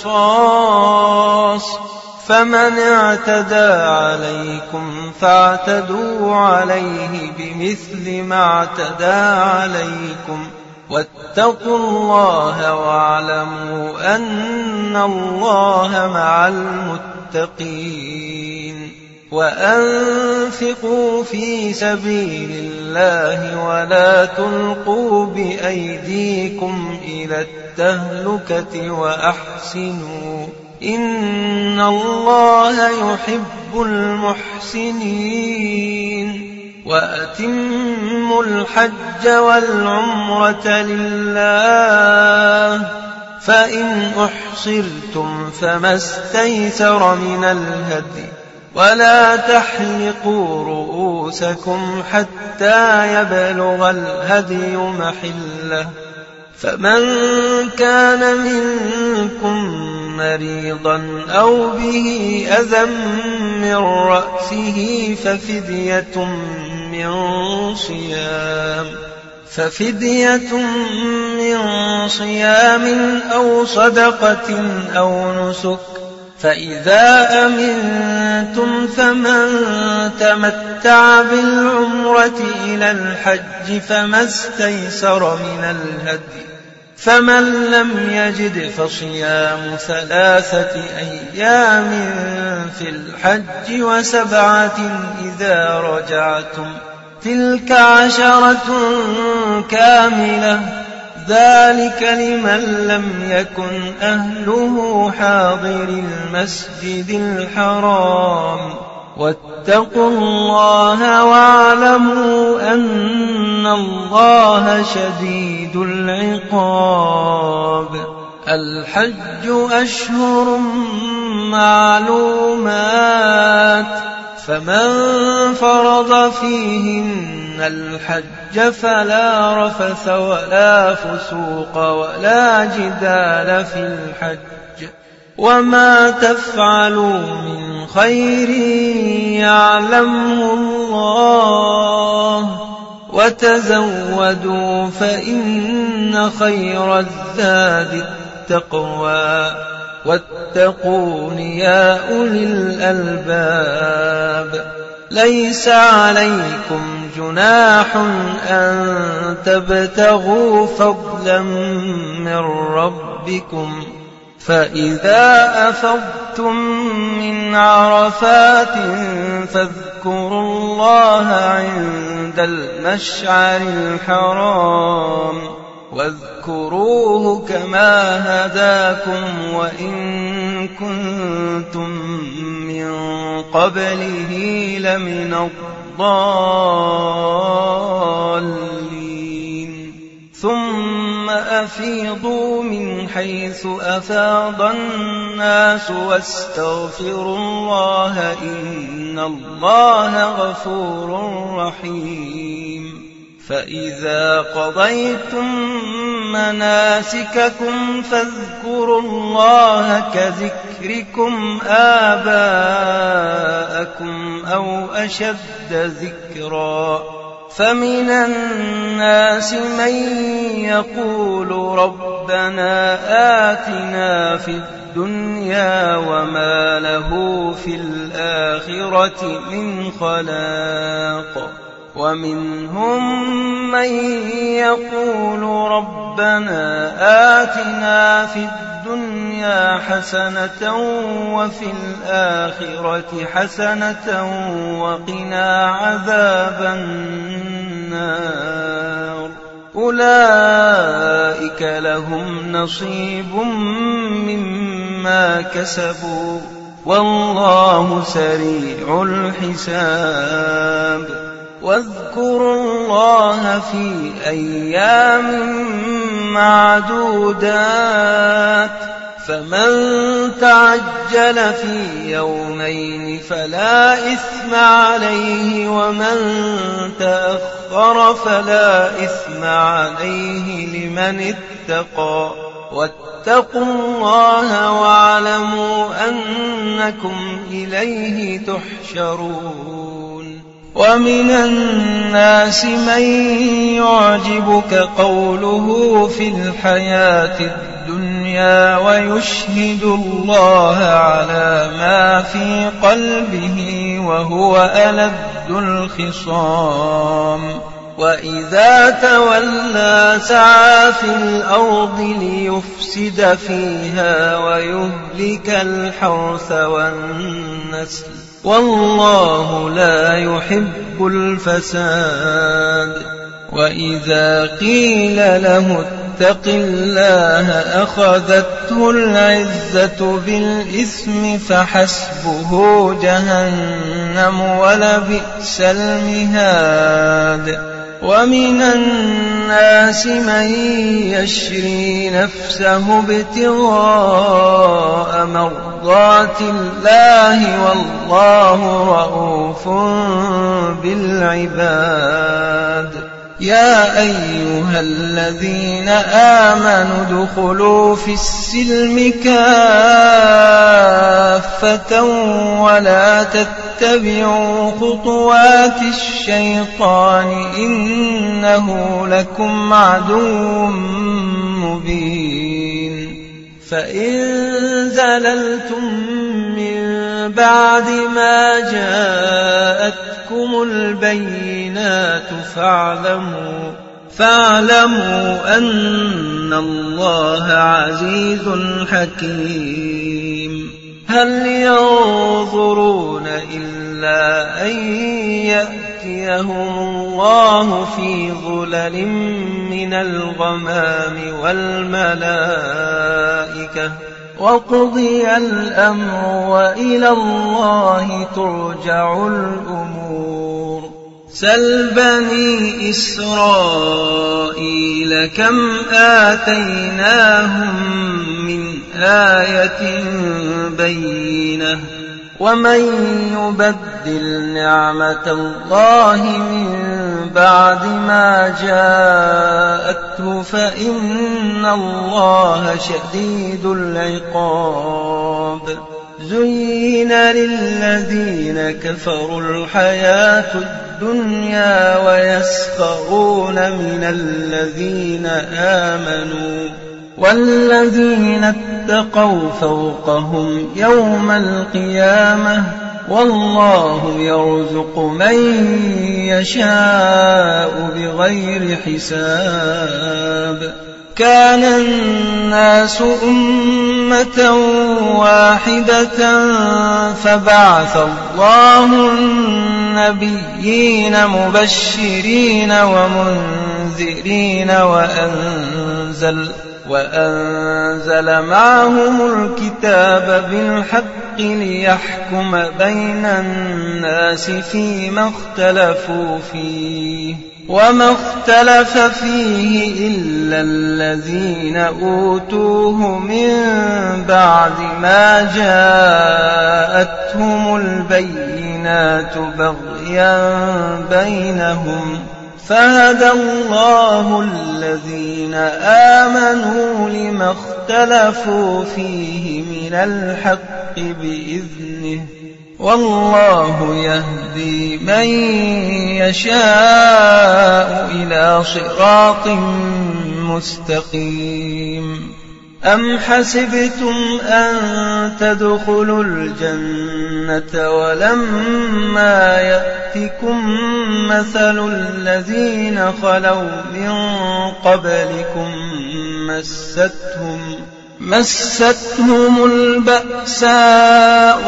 قصاص فمن اعتدى عليكم فاعتدوا عليه بمثل ما اعتدى عليكم واتقوا الله واعلموا أن الله مع المتقين وأنفقوا في سبيل الله ولا تلقوا بأيديكم إلى التهلكة وأحسنوا إن الله يحب المحسنين وأتموا الحج والعمرة لله فإن أحصرتم فما استيسر من الهدي ولا تحلقوا رؤوسكم حتى يبلغ الهدي محله فمن كان منكم مريضا أو به أذى من رأسه ففدية من صيام أو صدقة أو نسك فإذا أمنتم فمن تمتع بالعمرة إلى الحج فما استيسر من الهدي فمن لم يجد فصيام 3 أيام في الحج و7 إذا رجعتم تلك 10 كاملة ذلك لمن لم يكن أهله حاضر المسجد الحرام واتقوا الله واعلموا أن الله شديد العقاب الحج أشهر معلومات فمن فرض فيهن الحج فلا رفث ولا فسوق ولا جدال في الحج وما تفعلوا من خير يعلمه الله وتزودوا فإن خير الزاد التقوى واتقون يا أولي الألباب ليس عليكم جناح أن تبتغوا فضلا من ربكم فإذا أفضتم من عرفات فاذكروا الله عند المشعر الحرام واذكروه كما هداكم وإن كنتم من قبله لمن الضالين ثم أفيضوا من حيث أفاض الناس واستغفروا الله إن الله غفور رحيم فإذا قضيتم مناسككم فاذكروا الله كذكركم آباءكم أو أشد ذكرا فمن الناس من يقول ربنا آتنا في الدنيا وما له في الآخرة من خلاق ومنهم من يقول ربنا آتنا في الدنيا حسنة وفي الآخرة حسنة وقنا عذاب النار أولئك لهم نصيب مما كسبوا والله سريع الحساب واذكروا الله في أيام معدودات فمن تعجل في يومين فلا إثم عليه ومن تأخر فلا إثم عليه لمن اتقى واتقوا الله واعلموا أنكم إليه تحشرون ومن الناس من يعجبك قوله في الحياة الدنيا ويشهد الله على ما في قلبه وهو ألد الخصام وإذا تولى سعى في الأرض ليفسد فيها ويهلك الحرث والنسل والله لا يحب الفساد وإذا قيل له اتق الله أخذته العزة بالإثم فحسبه جهنم ولبئس المهاد ومن الناس من يشري نفسه ابتغاء مرضات الله والله رؤوف بالعباد يا أيها الذين آمنوا ادخلوا في السلم كافة ولا تتبعوا خطوات الشيطان إنه لكم عدو مبين فإن زللتم من بعد ما جاءتكم البينات فاعلموا أن الله عزيز حكيم هل ينظرون إلا أن يأتيهم الله في ظلل من الغمام والملائكة وقضي الأمر وإلى الله ترجع الأمور سل بني إسرائيل كم آتيناهم من آية بينة ومن يبدل نعمة الله من بعد ما جاءته فإن الله شديد العقاب زين للذين كفروا الحياة الدنيا ويسخرون من الذين آمنوا والذين اتقوا فوقهم يوم القيامة والله يرزق من يشاء بغير حساب كان الناس أمة واحدة فبعث الله النبيين مبشرين ومنذرين وأنزل معهم الكتاب بالحق ليحكم بين الناس فيما اختلفوا فيه وما اختلف فيه إلا الذين أوتوه من بعد ما جاءتهم البينات بغيا بينهم فهدى الله الذين آمنوا لما اختلفوا فيه من الحق بإذنه والله يهدي من يشاء إلى صراط مستقيم أم حسبتم أن تدخلوا الجنة ولما يأتكم مثل الذين خلوا من قبلكم مستهم البأساء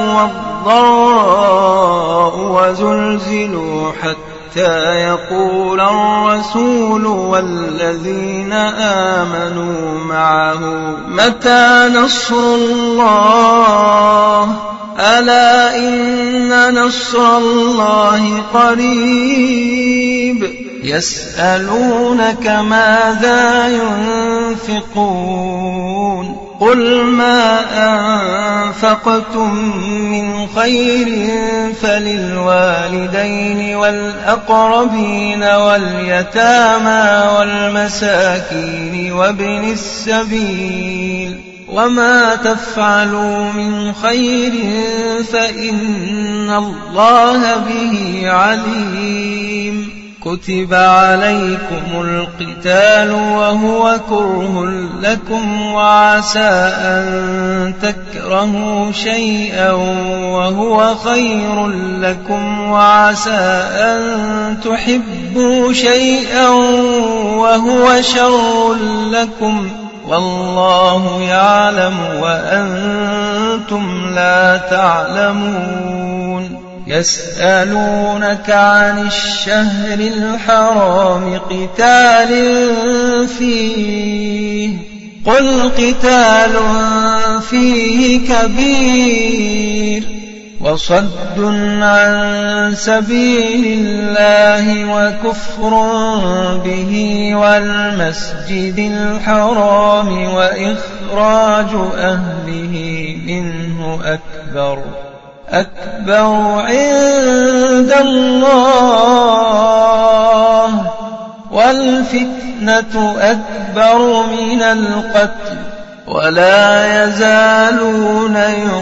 والضراء وزلزلوا حتى يقول الرسول والذين آمنوا معه متى نصر الله ألا إن نصر الله قريب يسألونك ماذا ينفقون قل ما أنفقتم من خير فللوالدين والأقربين واليتامى والمساكين وابن السبيل وما تفعلوا من خير فإن الله به عليم كتب عليكم القتال وهو كره لكم وعسى أن تكرهوا شيئا وهو خير لكم وعسى أن تحبوا شيئا وهو شر لكم والله يعلم وأنتم لا تعلمون يسألونك عن الشهر الحرام قتال فيه قل قتال فيه كبير وصد عن سبيل الله وكفر به والمسجد الحرام وإخراج أهله منه أكبر عند الله والفتنة أكبر من القتل ولا يزالون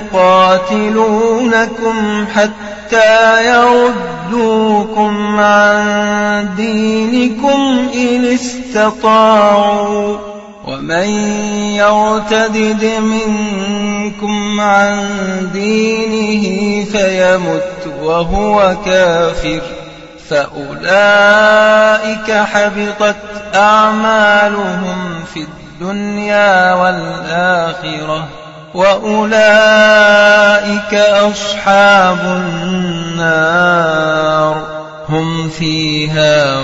يقاتلونكم حتى يردوكم عن دينكم إن استطاعوا ومن يرتد منكم عن دينه فيمت وهو كافر فأولئك حبطت أعمالهم في الدنيا والآخرة وأولئك أصحاب النار هم فيها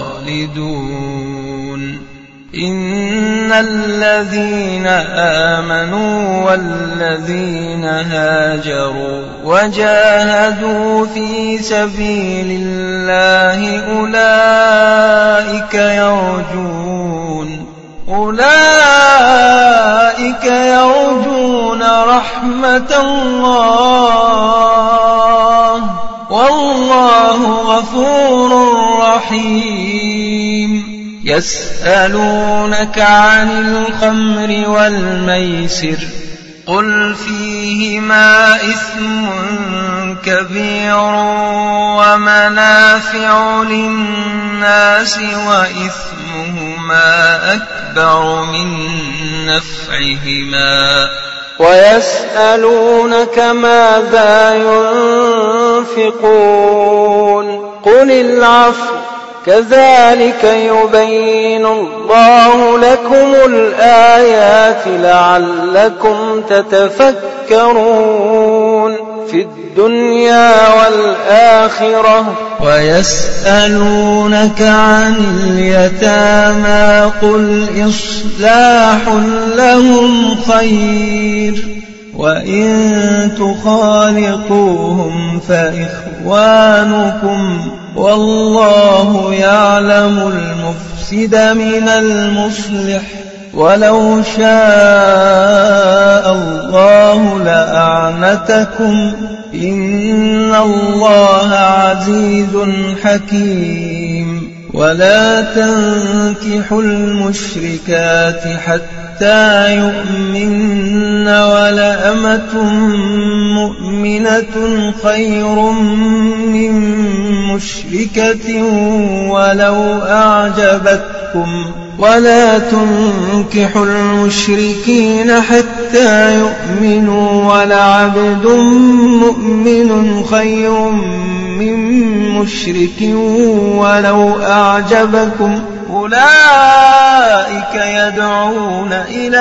خالدون إن الذين آمنوا والذين هاجروا وجاهدوا في سبيل الله أولئك يرجون رحمة الله والله غفور رحيم يسألونك عن الخمر والميسر قل فيهما إثم كبير ومنافع للناس وإثمهما أكبر من نفعهما ويسألونك ماذا ينفقون قل العفو كذلك يبين الله لكم الآيات لعلكم تتفكرون في الدنيا والآخرة ويسألونك عن اليتامى قل إصلاح لهم خير وإن تخالطوهم فإخوانكم والله يعلم المفسد من المصلح ولو شاء الله لأعنتكم إن الله عزيز حكيم ولا تنكحوا المشركات حتى يؤمن ولأمة مؤمنة خير من مشركة ولو أعجبتكم ولا تنكحوا المشركين حتى يؤمنوا ولعبد مؤمن خير من مشرك ولو أعجبكم أولئك يدعون إلى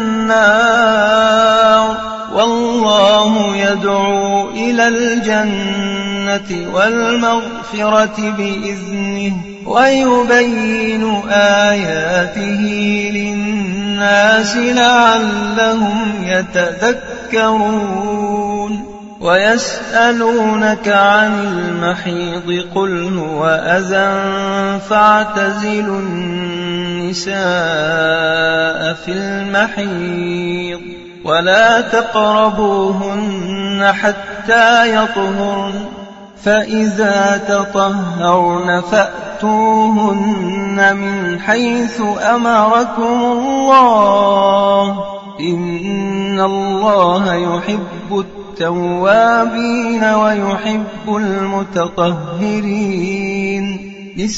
النار والله يدعو إلى الجنة والمغفرة بإذنه ويبين آياته للناس لعلهم يتذكرون ويسألونك عن المحيض قل هو أذى فاعتزلوا النساء في المحيض ولا تقربوهن حتى يطهرن فإذا تطهرن فأتوهن من حيث أمركم الله إن الله يحب التوابين ويحب المتطهرين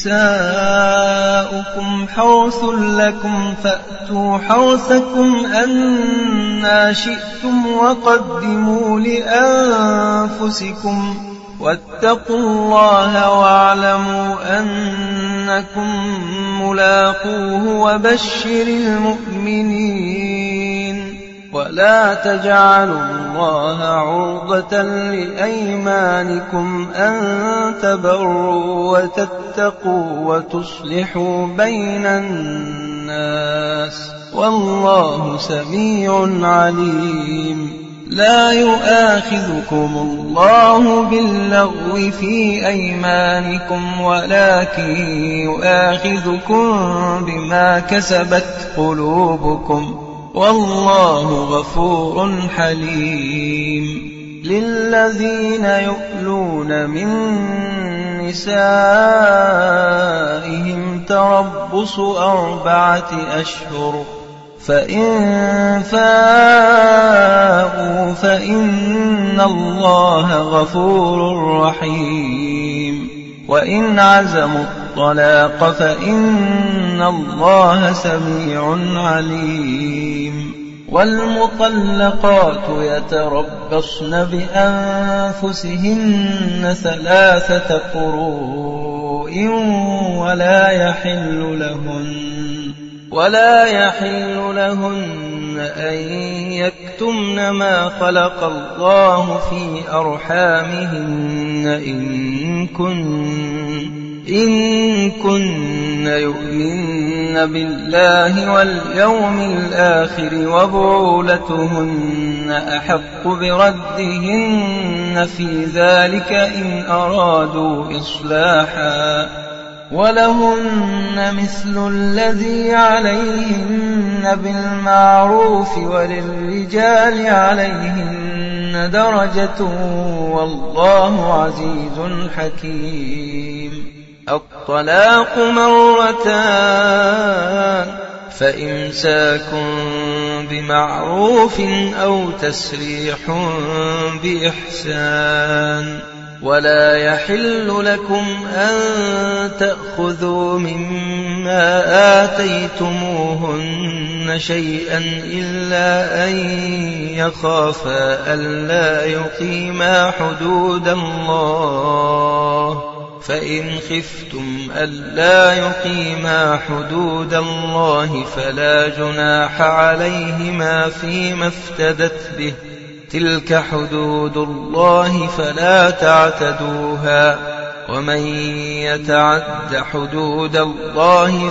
نساؤكم حرث لكم فأتوا حرثكم أنى شئتم وقدموا لأنفسكم واتقوا الله واعلموا أنكم ملاقوه وبشر المؤمنين ولا تجعلوا الله عرضة لأيمانكم أن تبروا وتتقوا وتصلحوا بين الناس والله سميع عليم لا يؤاخذكم الله باللغو في أيمانكم ولكن يؤاخذكم بما كسبت قلوبكم والله غفور حليم للذين يؤلون من نسائهم تربص 4 أشهر فإن فاءوا فإن الله غفور رحيم وإن عزموا الطلاق فإن الله سميع عليم والمطلقات يتربصن بأنفسهن 3 قروء ولا يحل لهن أن يكتمن ما خلق الله في أرحامهن إن كن يؤمن بالله واليوم الآخر وبعولتهن أحق بردهن في ذلك إن أرادوا إصلاحا ولهن مثل الذي عليهن بالمعروف وللرجال عليهن درجة والله عزيز حكيم الطلاق 2 فإمساك بمعروف أو تسريح بإحسان ولا يحل لكم أن تأخذوا مما آتيتموهن شيئا إلا أن يخافا ألا يقيما حدود الله فإن خفتم ألا يقيما حدود الله فلا جناح عليهما فيما افتدت به تلك حدود الله فلا تعتدوها ومن يتعد حدود الله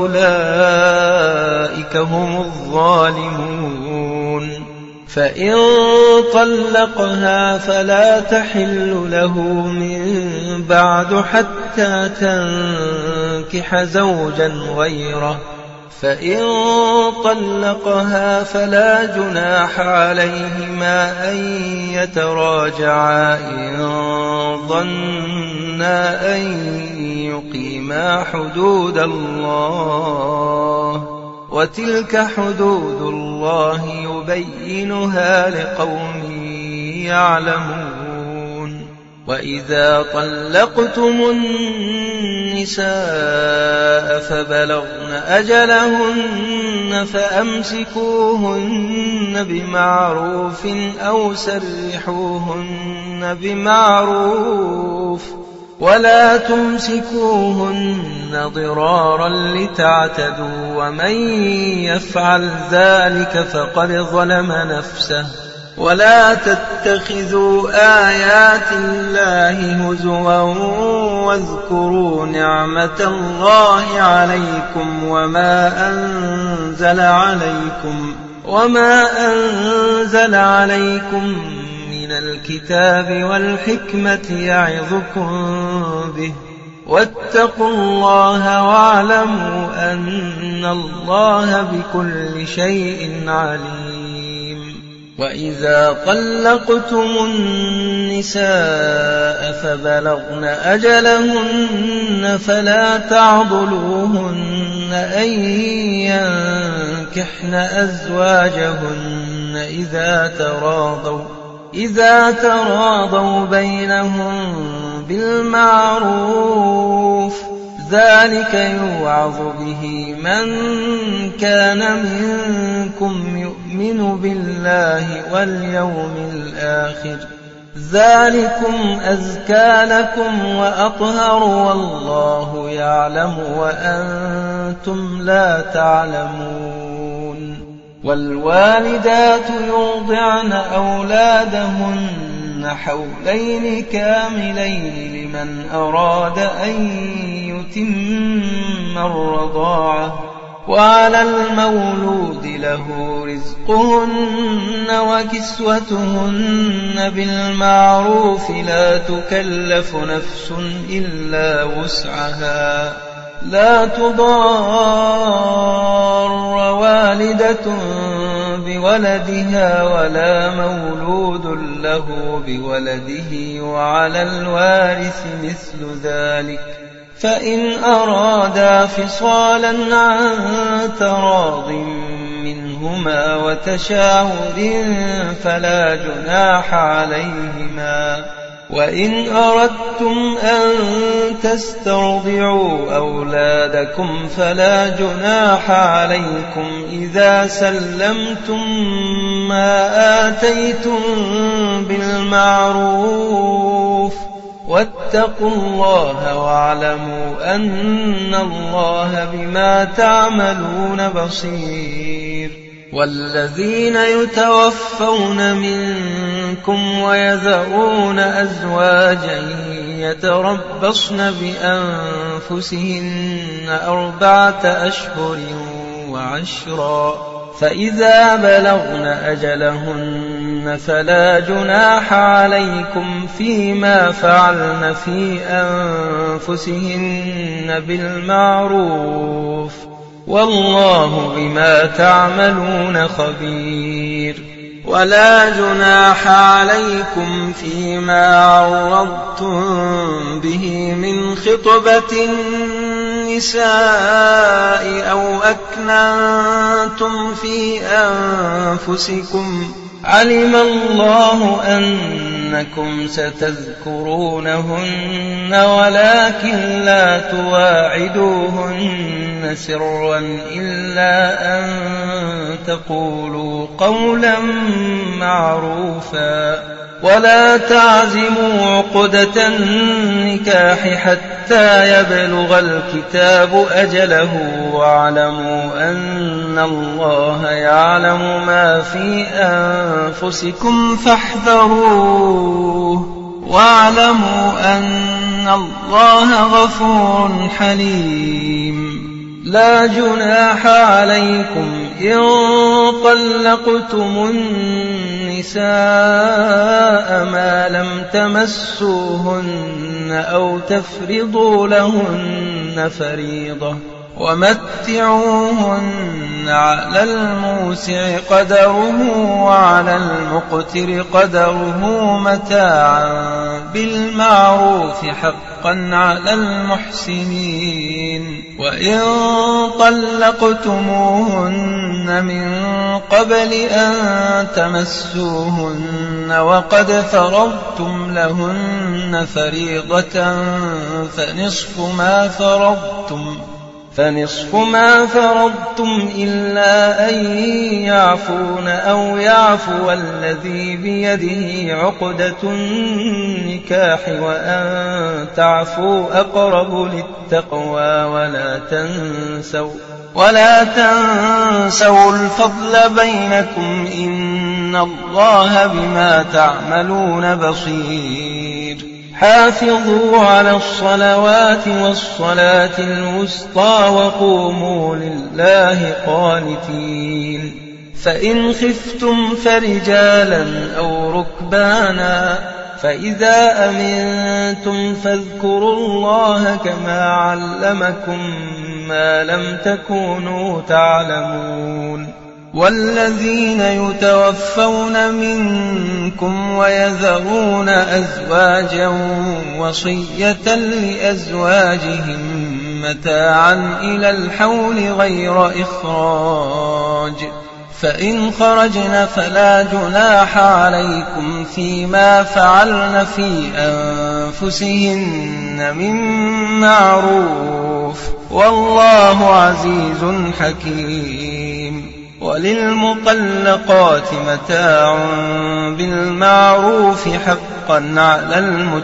فأولئك هم الظالمون فإن طلقها فلا تحل له من بعد حتى تنكح زوجا غيره فإن طلقها فلا جناح عليهما أن يتراجعا إن ظنا أن يقيما حدود الله وتلك حدود الله يبينها لقوم يعلمون وإذا طلقتم النساء فبلغن أجلهن فأمسكوهن بمعروف أو سرحوهن بمعروف ولا تمسكوهن ضرارا لتعتدوا ومن يفعل ذلك فقد ظلم نفسه ولا تتخذوا آيات الله هزوا واذكروا نعمة الله عليكم وما أنزل عليكم من الكتاب والحكمة يعظكم به واتقوا الله واعلموا أن الله بكل شيء عليم. وإذا طلقتم النساء فبلغن أجلهن فلا تعضلوهن أن ينكحن أزواجهن إذا تراضوا بينهم بالمعروف ذلك يوعظ به من كان منكم يؤمن بالله واليوم الآخر ذلكم أزكى لكم وأطهر والله يعلم وأنتم لا تعلمون. والوالدات يرضعن أولادهن حولين كاملين لمن أراد أن يتم الرضاعة وعلى المولود له رزقهن وكسوتهن بالمعروف لا تكلف نفس إلا وسعها لا تضار والدة بولدها ولا مولود له بولده وعلى الوارث مثل ذلك فإن أرادا فصالا عن تراض منهما وتشاور فلا جناح عليهما. وإن أردتم أن تسترضعوا أولادكم فلا جناح عليكم إذا سلمتم ما آتيتم بالمعروف واتقوا الله واعلموا أن الله بما تعملون بصير. والذين يتوفون منكم ويذرون أزواجا يتربصن بأنفسهن 4 أشهر وعشرا فإذا بلغن أجلهن فلا جناح عليكم فيما فعلن في أنفسهن بالمعروف والله بما تعملون خبير. ولا جناح عليكم فيما عرضتم به من خطبة النساء أو أكننتم في أنفسكم علم الله أنكم ستذكرونهن ولكن لا تواعدوهن سرا إلا أن تقولوا قولا معروفا ولا تعزموا عقدة النكاح حتى يبلغ الكتاب أجله واعلموا أن الله يعلم ما في أنفسكم فاحذروه واعلموا أن الله غفور حليم. لا جناح عليكم إن طلقتم النساء ما لم تمسوهن أو تفرضوا لهن فريضة ومتعوهن على الموسع قدره وعلى المقتر قدره متاعا بالمعروف حقا حقا على المحسنين. وإن طلقتموهن من قبل أن تمسوهن وقد فرضتم لهن فريضة فنصف ما فرضتم إلا أن يعفون أو يعفو الذي بيده عقدة النكاح وأن تعفوا أقرب للتقوى ولا تنسوا الفضل بينكم إن الله بما تعملون بصير. حافظوا على الصلوات والصلاة الوسطى وقوموا لله قانتين. فإن خفتم فرجالا أو ركبانا فإذا أمنتم فاذكروا الله كما علمكم ما لم تكونوا تعلمون. والذين يتوفون منكم ويذرون أزواجا وصية لأزواجهم متاعا إلى الحول غير إخراج فإن خرجن فلا جناح عليكم فيما فعلن في أنفسهن من معروف والله عزيز حكيم. وللمطلقات متاع بالمعروف حقا على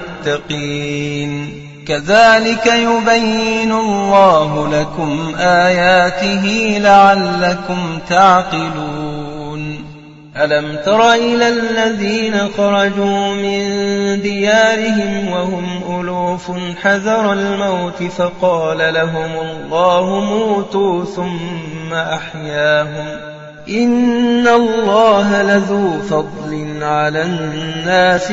المتقين. كذلك يبين الله لكم آياته لعلكم تعقلون. ألم تر إلى الذين خرجوا من ديارهم وهم ألوف حذر الموت فقال لهم الله موتوا ثم أحياهم إن الله لذو فضل على الناس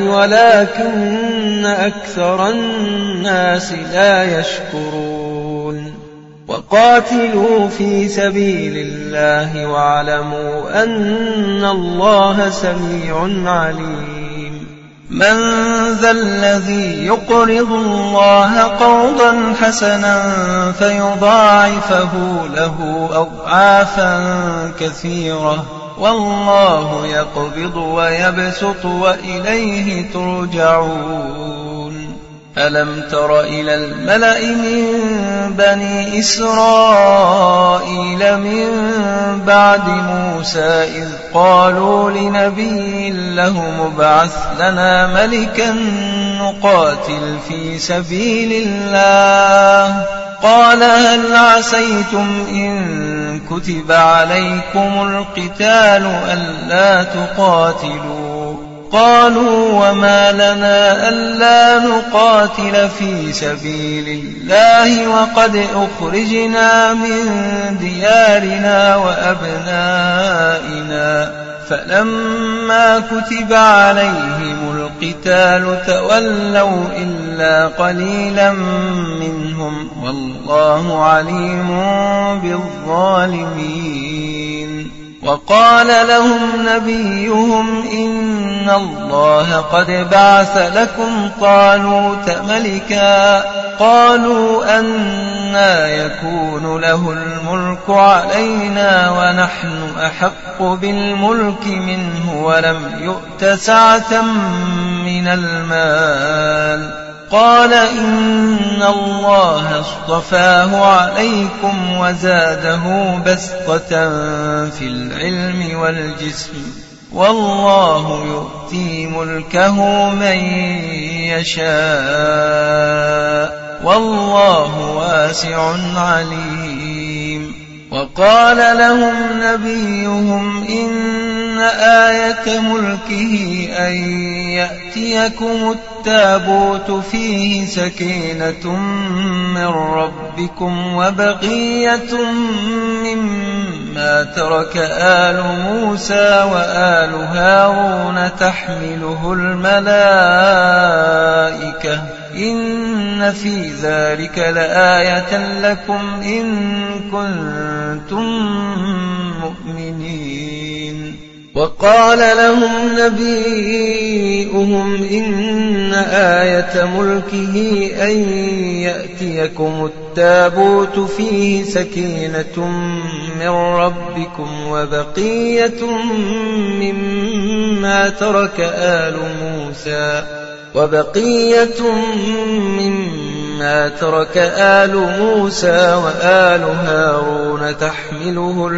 ولكن أكثر الناس لا يشكرون. وقاتلوا في سبيل الله واعلموا أن الله سميع عليم. من ذا الذي يقرض الله قرضا حسنا فيضاعفه له أضعافا كثيرة والله يقبض ويبسط وإليه ترجعون. ألم تر إلى الملأ من بني إسرائيل من بعد موسى إذ قالوا لنبي له مبعث لنا ملكا نقاتل في سبيل الله قال هل عسيتم إن كتب عليكم القتال ألا تقاتلوا قالوا وما لنا ألا نقاتل في سبيل الله وقد أخرجنا من ديارنا وأبنائنا فلما كتب عليهم القتال تولوا إلا قليلا منهم والله عليم بالظالمين. وقال لهم نبيهم إن الله قد بعث لكم طالوت ملكا قالوا أنى يكون له الملك علينا ونحن أحق بالملك منه ولم يؤت سعة من المال قال إن الله اصطفاه عليكم وزاده بسطة في العلم والجسم والله يؤتي ملكه من يشاء والله واسع عليم. وقال لهم نبيهم إن آية ملكه أن يأتيكم التابوت فيه سكينة من ربكم وبقية مما ترك آل موسى وآل هارون تحمله الملائكة إن في ذلك لآية لكم إن كنتم مؤمنين. وقال لهم نبيئهم إن آية ملكه أن يأتيكم التابوت فيه سكينة من ربكم وبقية مما ترك آل موسى وآل هارون تحمله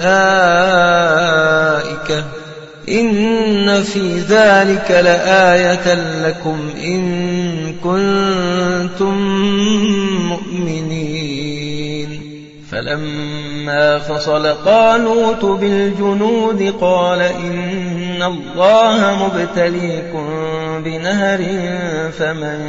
الملائكة إن في ذلك لآية لكم إن كنتم مؤمنين. فلما فصل طالوت بالجنود قال إن الله مبتليكم بنهر فمن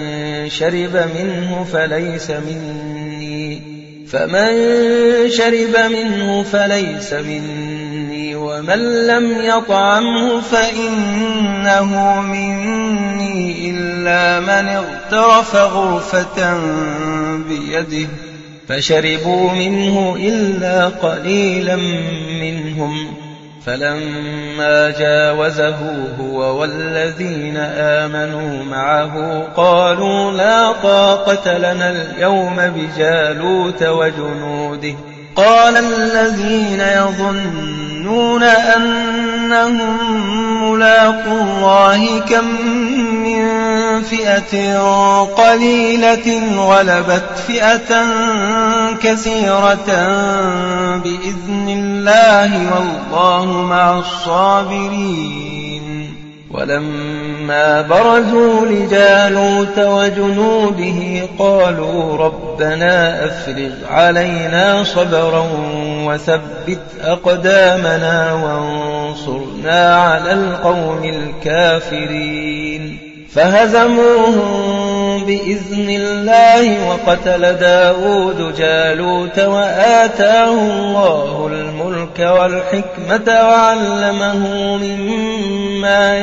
شرب منه فليس مني ومن لم يطعمه فإنه مني إلا من اغترف غرفة بيده فشربوا منه إلا قليلا منهم. فلما جاوزه هو والذين آمنوا معه قالوا لا طاقة لنا اليوم بجالوت وجنوده. قال الذين يظنون أنهم ملاقو الله كم من فئة قليلة غلبت فئة كثيرة بإذن الله والله مع الصابرين. ولما برزوا لجالوت وجنوده قالوا ربنا أفرغ علينا صبرا وثبت أقدامنا وانصرنا على القوم الكافرين. فهزموهم بإذن الله وقتل داود جالوت وآتاه الله الملك والحكمة وعلمه مما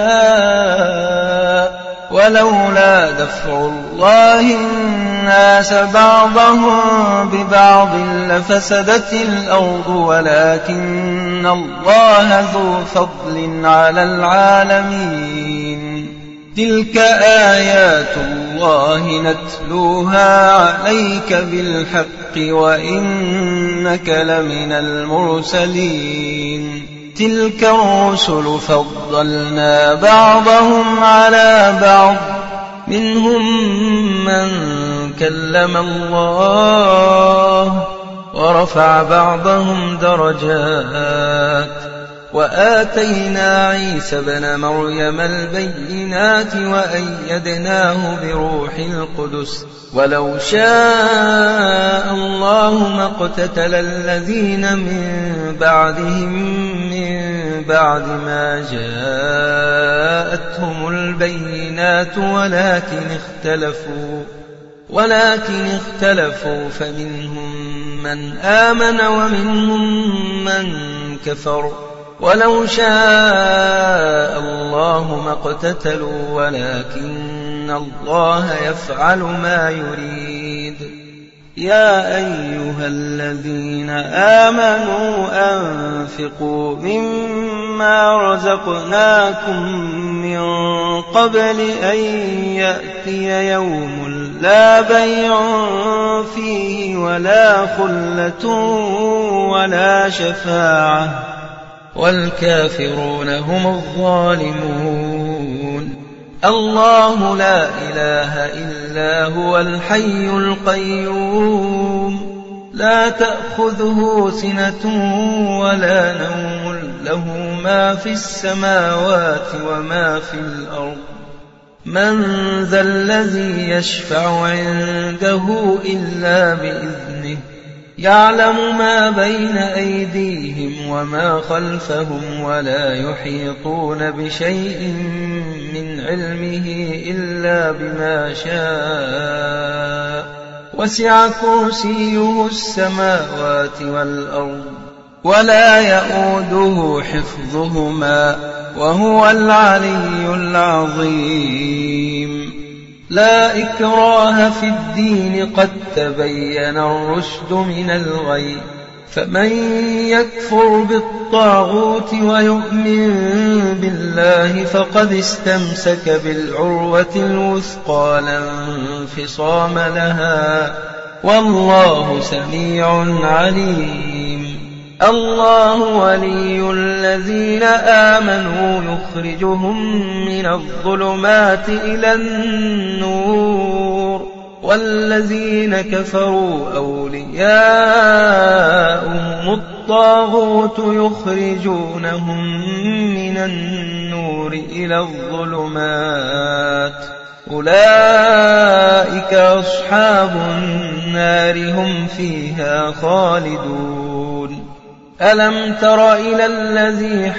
يشاء ولولا دفع الله الناس بعضهم ببعض لفسدت الأرض ولكن الله ذو فضل على العالمين. تلك آيات الله نتلوها عليك بالحق وإنك لمن المرسلين. تلك الرسل فضلنا بعضهم على بعض منهم من كلم الله ورفع بعضهم درجات وآتينا عيسى بن مريم البينات وأيدناه بروح القدس ولو شاء الله ما اقتتل الذين من بعدهم من بعد ما جاءتهم البينات ولكن اختلفوا فمنهم من آمن ومنهم من كفر ولو شاء الله ما اقتتلوا ولكن الله يفعل ما يريد. يا أيها الذين آمنوا أنفقوا مما رزقناكم من قبل أن يأتي يوم لا بيع فيه ولا خلة ولا شفاعة والكافرون هم الظالمون. الله لا إله إلا هو الحي القيوم لا تأخذه سنة ولا نوم له ما في السماوات وما في الأرض. من ذا الذي يشفع عنده إلا بإذنه يعلم ما بين أيديهم وما خلفهم ولا يحيطون بشيء من علمه إلا بما شاء وسع كرسيه السماوات والأرض ولا يؤوده حفظهما وهو العلي العظيم. لا إكراه في الدين قد تبين الرشد من الغي فمن يكفر بالطاغوت ويؤمن بالله فقد استمسك بالعروة الوثقى لا انفصام لها، والله سميع عليم. الله ولي الذين آمنوا يخرجهم من الظلمات إلى النور، والذين كفروا أولياؤهم الطاغوت يخرجونهم من النور إلى الظلمات، أولئك أصحاب النار هم فيها خالدون. ألم تر إلى الذي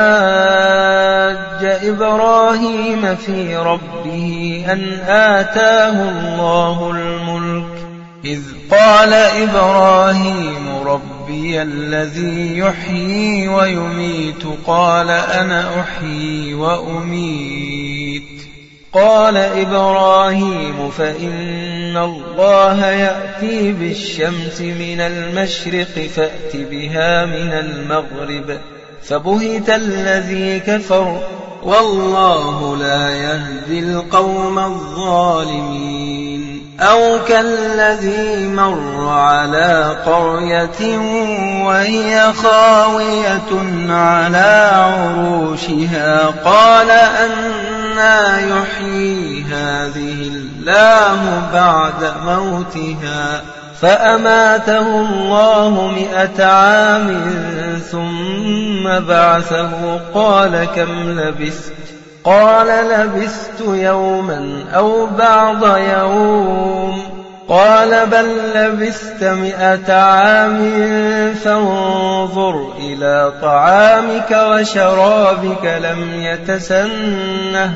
حاج إبراهيم في ربه أن آتاه الله الملك، إذ قال إبراهيم ربي الذي يحيي ويميت قال أنا أحيي وأميت. قال إبراهيم فإن الله يأتي بالشمس من المشرق فأت بها من المغرب، فبهت الذي كفر والله لا يهدي القوم الظالمين. أو كالذي مر على قرية وهي خاوية على عروشها قال أنى يحيي هذه الله بعد موتها، فأماته الله 100 عام ثم بعثه قال كم لبثت؟ قال لبثت يوما أو بعض يوم، قال بل لبثت 100 عام فانظر إلى طعامك وشرابك لم يتسنه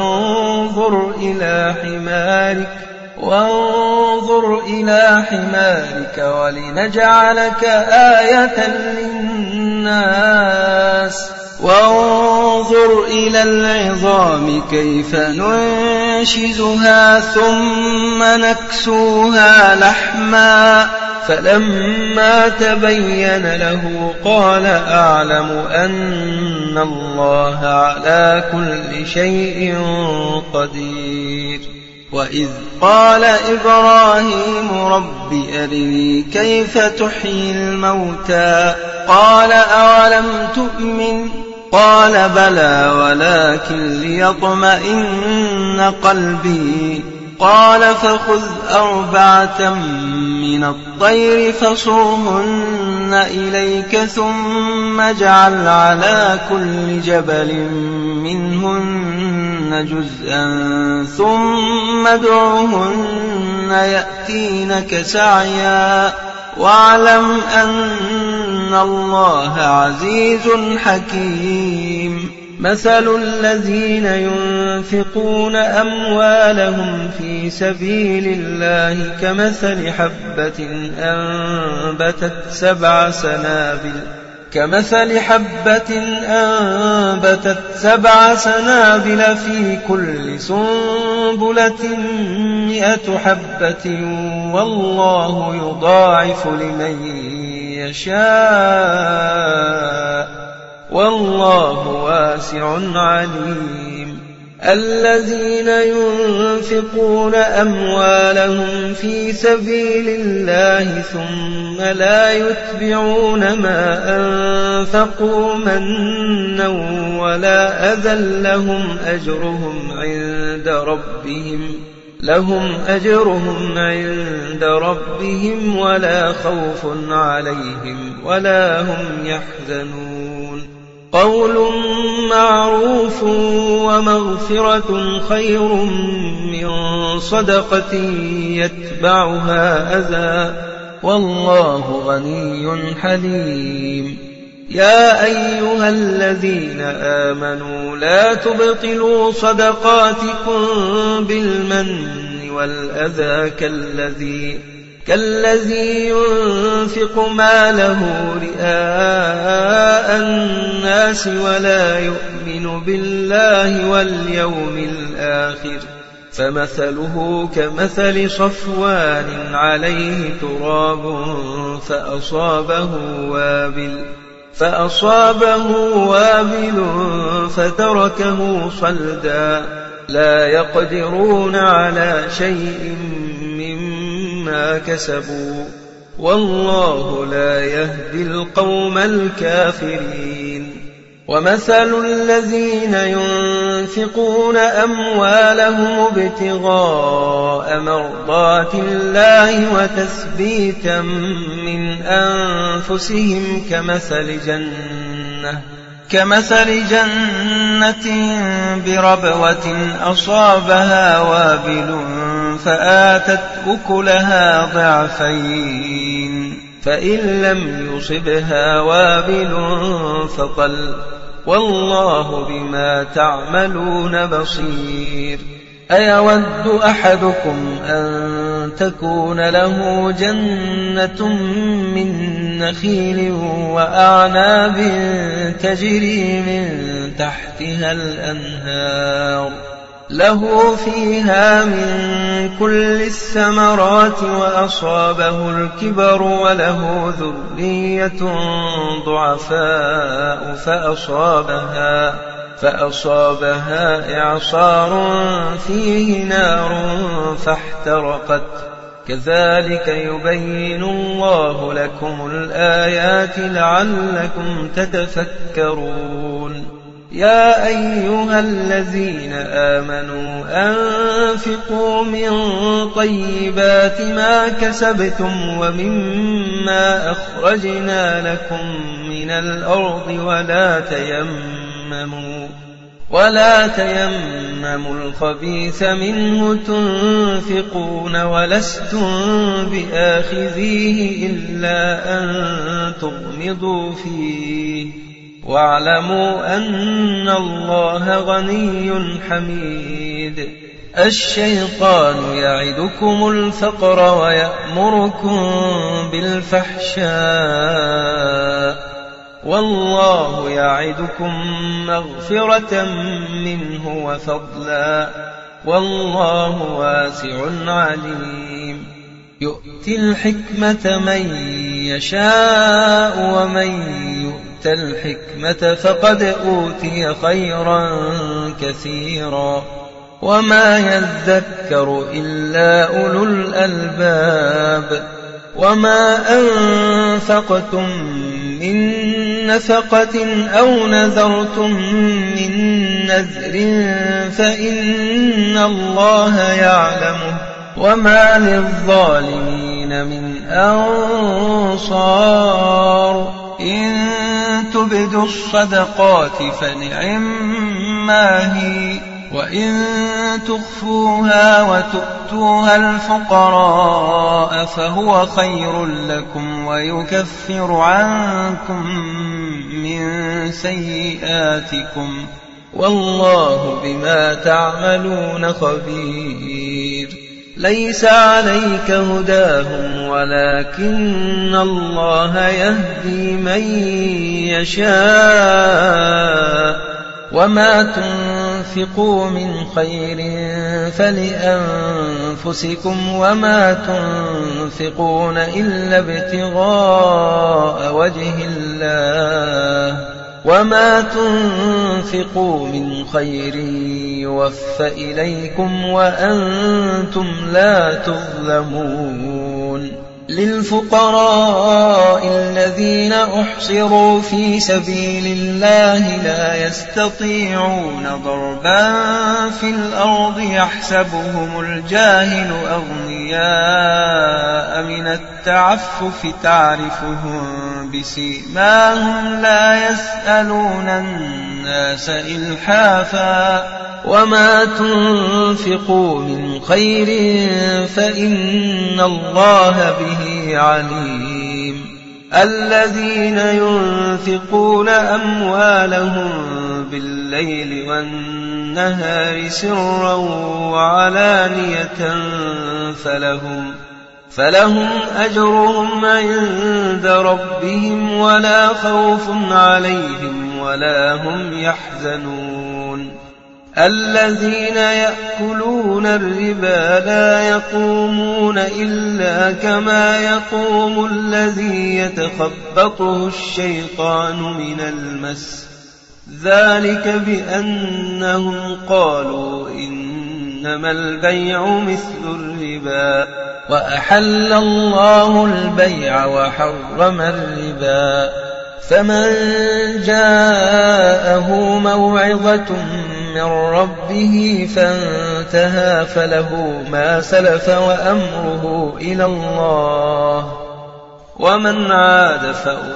وانظر إلى حمارك ولنجعلك آية للناس، وانظر إلى العظام كيف ننشزها ثم نكسوها لحما، فلما تبين له قال أعلم أن الله على كل شيء قدير. وإذ قال إبراهيم رب أرني كيف تحيي الموتى، قال أولم تؤمن؟ قال بلى ولكن ليطمئن قلبي. قال فخذ 4 من الطير فصرهن إليك ثم اجعل على كل جبل منهن جزءا ثم ادعهن يأتينك سعيا، واعلم أن الله عزيز حكيم. مثل الذين ينفقون أموالهم في سبيل الله كمثل حبة أنبتت 7 سنابل في كل سنبلة 100 حبة، والله يضاعف لمن يشاء والله واسع عليم. الذين ينفقون أموالهم في سبيل الله ثم لا يتبعون ما أنفقوا منا ولا أذى لهم أجرهم عند ربهم ولا خوف عليهم ولا هم يحزنون. قول معروف ومغفرة خير من صدقة يتبعها أذى، والله غني حليم. يا أيها الذين آمنوا لا تبطلوا صدقاتكم بالمن والأذى كالذي ينفق ماله رئاء الناس ولا يؤمن بالله واليوم الآخر، فمثله كمثل صفوان عليه تراب فأصابه وابل فتركه صلدا لا يقدرون على شيء مما كسبوا والله لا يهدي القوم الكافرين ومثل الذين ينفقون أموالهم ابتغاء مرضات الله وتثبيتا من أنفسهم كمثل جنة بربوة أصابها وابل فآتت أكلها ضعفين فإن لم يصبها وابل فطل والله بما تعملون بصير أيود أحدكم أن تكون له جنة من نخيل وأعناب تجري من تحتها الأنهار له فيها من كل الثمرات وأصابه الكبر وله ذرية ضعفاء فأصابها إعصار فيه نار فاحترقت كذلك يبين الله لكم الآيات لعلكم تتفكرون يا أيها الذين آمنوا أنفقوا من طيبات ما كسبتم ومما أخرجنا لكم من الأرض ولا تيمموا الخبيث منه تنفقون ولستم بآخذيه إلا أن تغمضوا فيه واعلموا أن الله غني حميد الشيطان يعدكم الفقر ويأمركم بالفحشاء والله يعدكم مغفرة منه وفضلا والله واسع عليم يؤتي الحكمة من يشاء ومن يؤت الحكمة فقد أوتي خيرا كثيرا وما يذكر إلا أولو الألباب وما أنفقتم من نفقة أو نذرتم من نذر فإن الله يعلمه وما للظالمين من أنصار إن تبدوا الصدقات فنعما هي وإن تخفوها وتؤتوها الفقراء فهو خير لكم ويكفر عنكم من سيئاتكم والله بما تعملون خبير ليس عليك هداهم ولكن الله يهدي من يشاء وما تنفقوا من خير فلأنفسكم وما تنفقون إلا ابتغاء وجه الله وما تنفقوا من خير يوفى إليكم وأنتم لا تظلمون للفقراء الذين أحصروا في سبيل الله لا يستطيعون ضربا في الأرض يحسبهم الجاهل أغنياء من التعفف تعرفهم بسيماهم لا يسألون الناس إلحافا وما تنفقوا من خير فإن الله به عليم الذين ينفقون أموالهم بالليل والنهار سرا وعلانية فلهم أجرهم عند ربهم ولا خوف عليهم ولا هم يحزنون الذين يأكلون الربا لا يقومون إلا كما يقوم الذي يتخبطه الشيطان من المس، ذلك بأنهم قالوا إنما البيع مثل الربا وأحل الله البيع وحرم الربا. فمن جاءه موعظة من ربه فانتهى فله ما سلف وأمره إلى الله، ومن عاد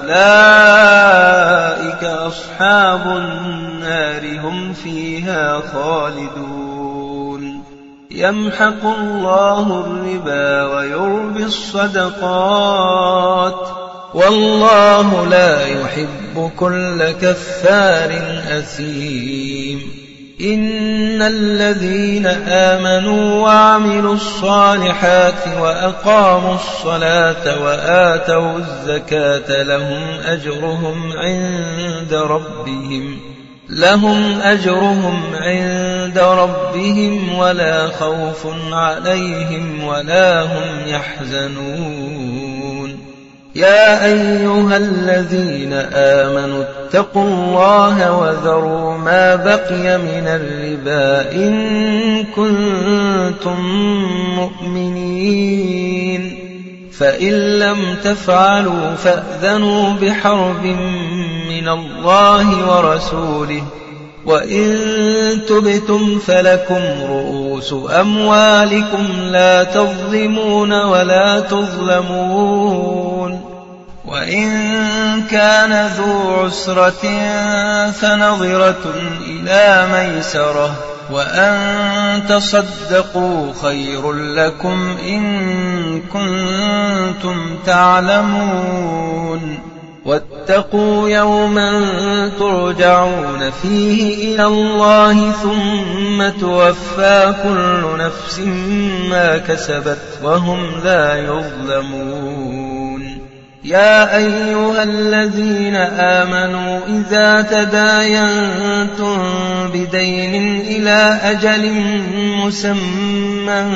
فأولئك أصحاب النار هم فيها خالدون. يمحق الله الربا ويربي الصدقات، والله لا يحب كل كفار أثيم. إن الذين آمنوا وعملوا الصالحات وأقاموا الصلاة وآتوا الزكاة لهم أجرهم عند ربهم ولا خوف عليهم ولا هم يحزنون. يا أيها الذين آمنوا اتقوا الله وذروا ما بقي من الربا إن كنتم مؤمنين، فإن لم تفعلوا فأذنوا بحرب من الله ورسوله، وإن تبتم فلكم رؤوس أموالكم لا تظلمون ولا تظلمون. وإن كان ذو عسرة فنظرة إلى ميسرة، وأن تصدقوا خير لكم إن كنتم تعلمون. واتقوا يوما ترجعون فيه إلى الله ثم توفى كل نفس ما كسبت وهم لا يظلمون. يا أيها الذين آمنوا إذا تداينتم بدين إلى أجل مسمى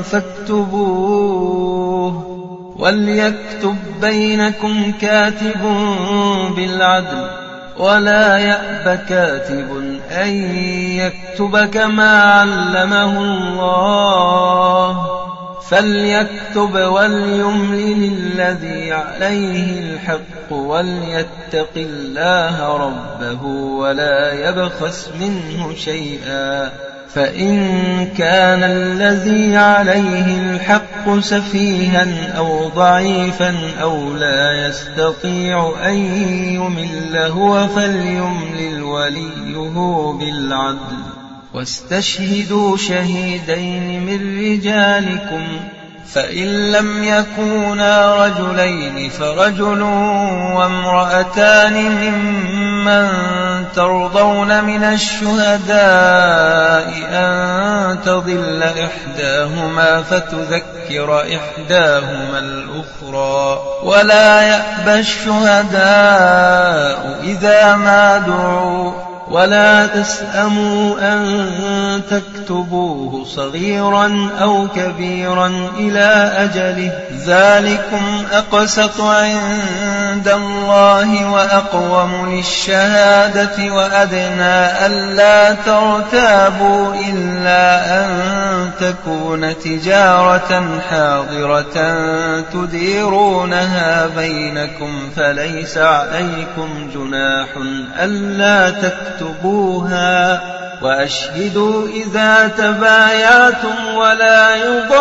فاكتبوه، وليكتب بينكم كاتب بالعدل، ولا يأب كاتب أن يكتب كما علمه الله، فليكتب وليملل الذي عليه الحق وليتق الله ربه ولا يبخس منه شيئا، فإن كان الذي عليه الحق سفيها أو ضعيفا أو لا يستطيع أن يمل هو فليملل وليه بالعدل، واستشهدوا شهيدين من رجالكم، فإن لم يكونا رجلين فرجل وامرأتان ممن ترضون من الشهداء أن تضل إحداهما فتذكر إحداهما الأخرى، ولا يأبى الشهداء إذا ما دعوا، ولا تسأموا أن تكتبوه صغيرا أو كبيرا إلى أجله، ذلكم أقسط عند الله وأقوم للشهادة وأدنى ألا ترتابوا إلا أن تكون تجارة حاضرة تديرونها بينكم، فليس عليكم جناح ألا تكتبوها، وأشهدوا إذا تبايعتم ولا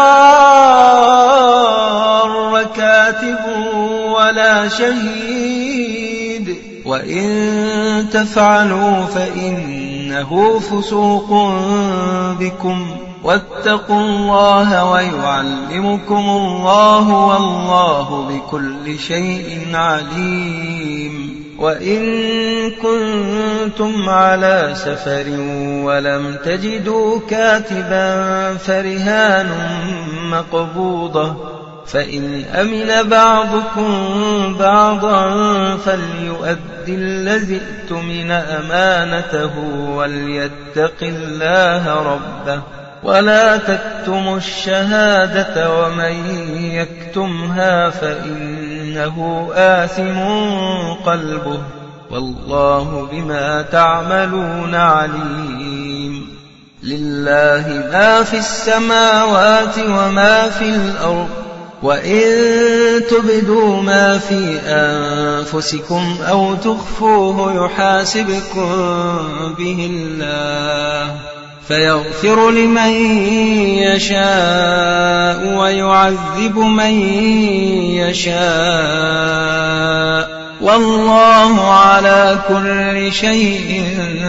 يضار كاتب ولا شهيد، وإن تفعلوا فإنه فسوق بكم، واتقوا الله ويعلمكم الله والله بكل شيء عليم. وإن كنتم على سفر ولم تجدوا كاتبا فرهان مقبوضة، فإن أمن بعضكم بعضا فليؤد الذي اؤتمن أمانته وليتق الله ربه ولا تكتموا الشهادة ومن يكتمها فإنه آثم قلبه والله بما تعملون عليم. لله ما في السماوات وما في الأرض وإن تبدوا ما في أنفسكم أو تخفوه يحاسبكم به الله فيغفر لمن يشاء ويعذب من يشاء والله على كل شيء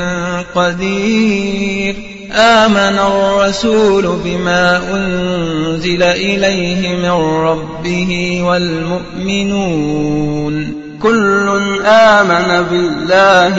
قدير. آمن الرسول بما أنزل إليه من ربه والمؤمنون كل آمن بالله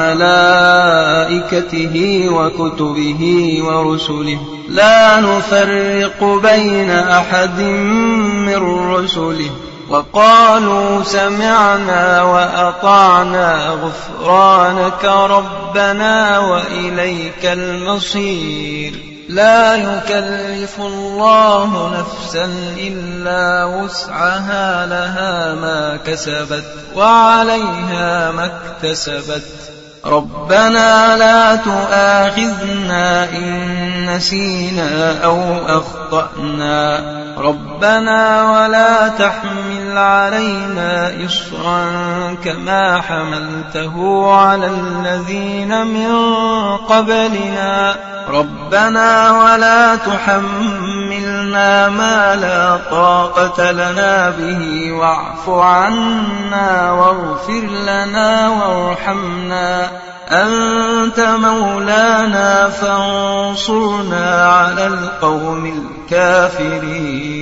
وملائكته وكتبه ورسله لا نفرق بين أحد من رسله وقالوا سمعنا وأطعنا غفرانك ربنا وإليك المصير. لا يكلف الله نفسا إلا وسعها لها ما كسبت وعليها ما اكتسبت ربنا لا تؤاخذنا إن نسينا أو أخطأنا ربنا ولا تحمل علينا إصرا كما حملته على الذين من قبلنا ربنا ولا تحملنا ما لا طاقة لنا به واعف عنا واغفر لنا وارحمنا أنت مولانا فانصرنا على القوم الكافرين.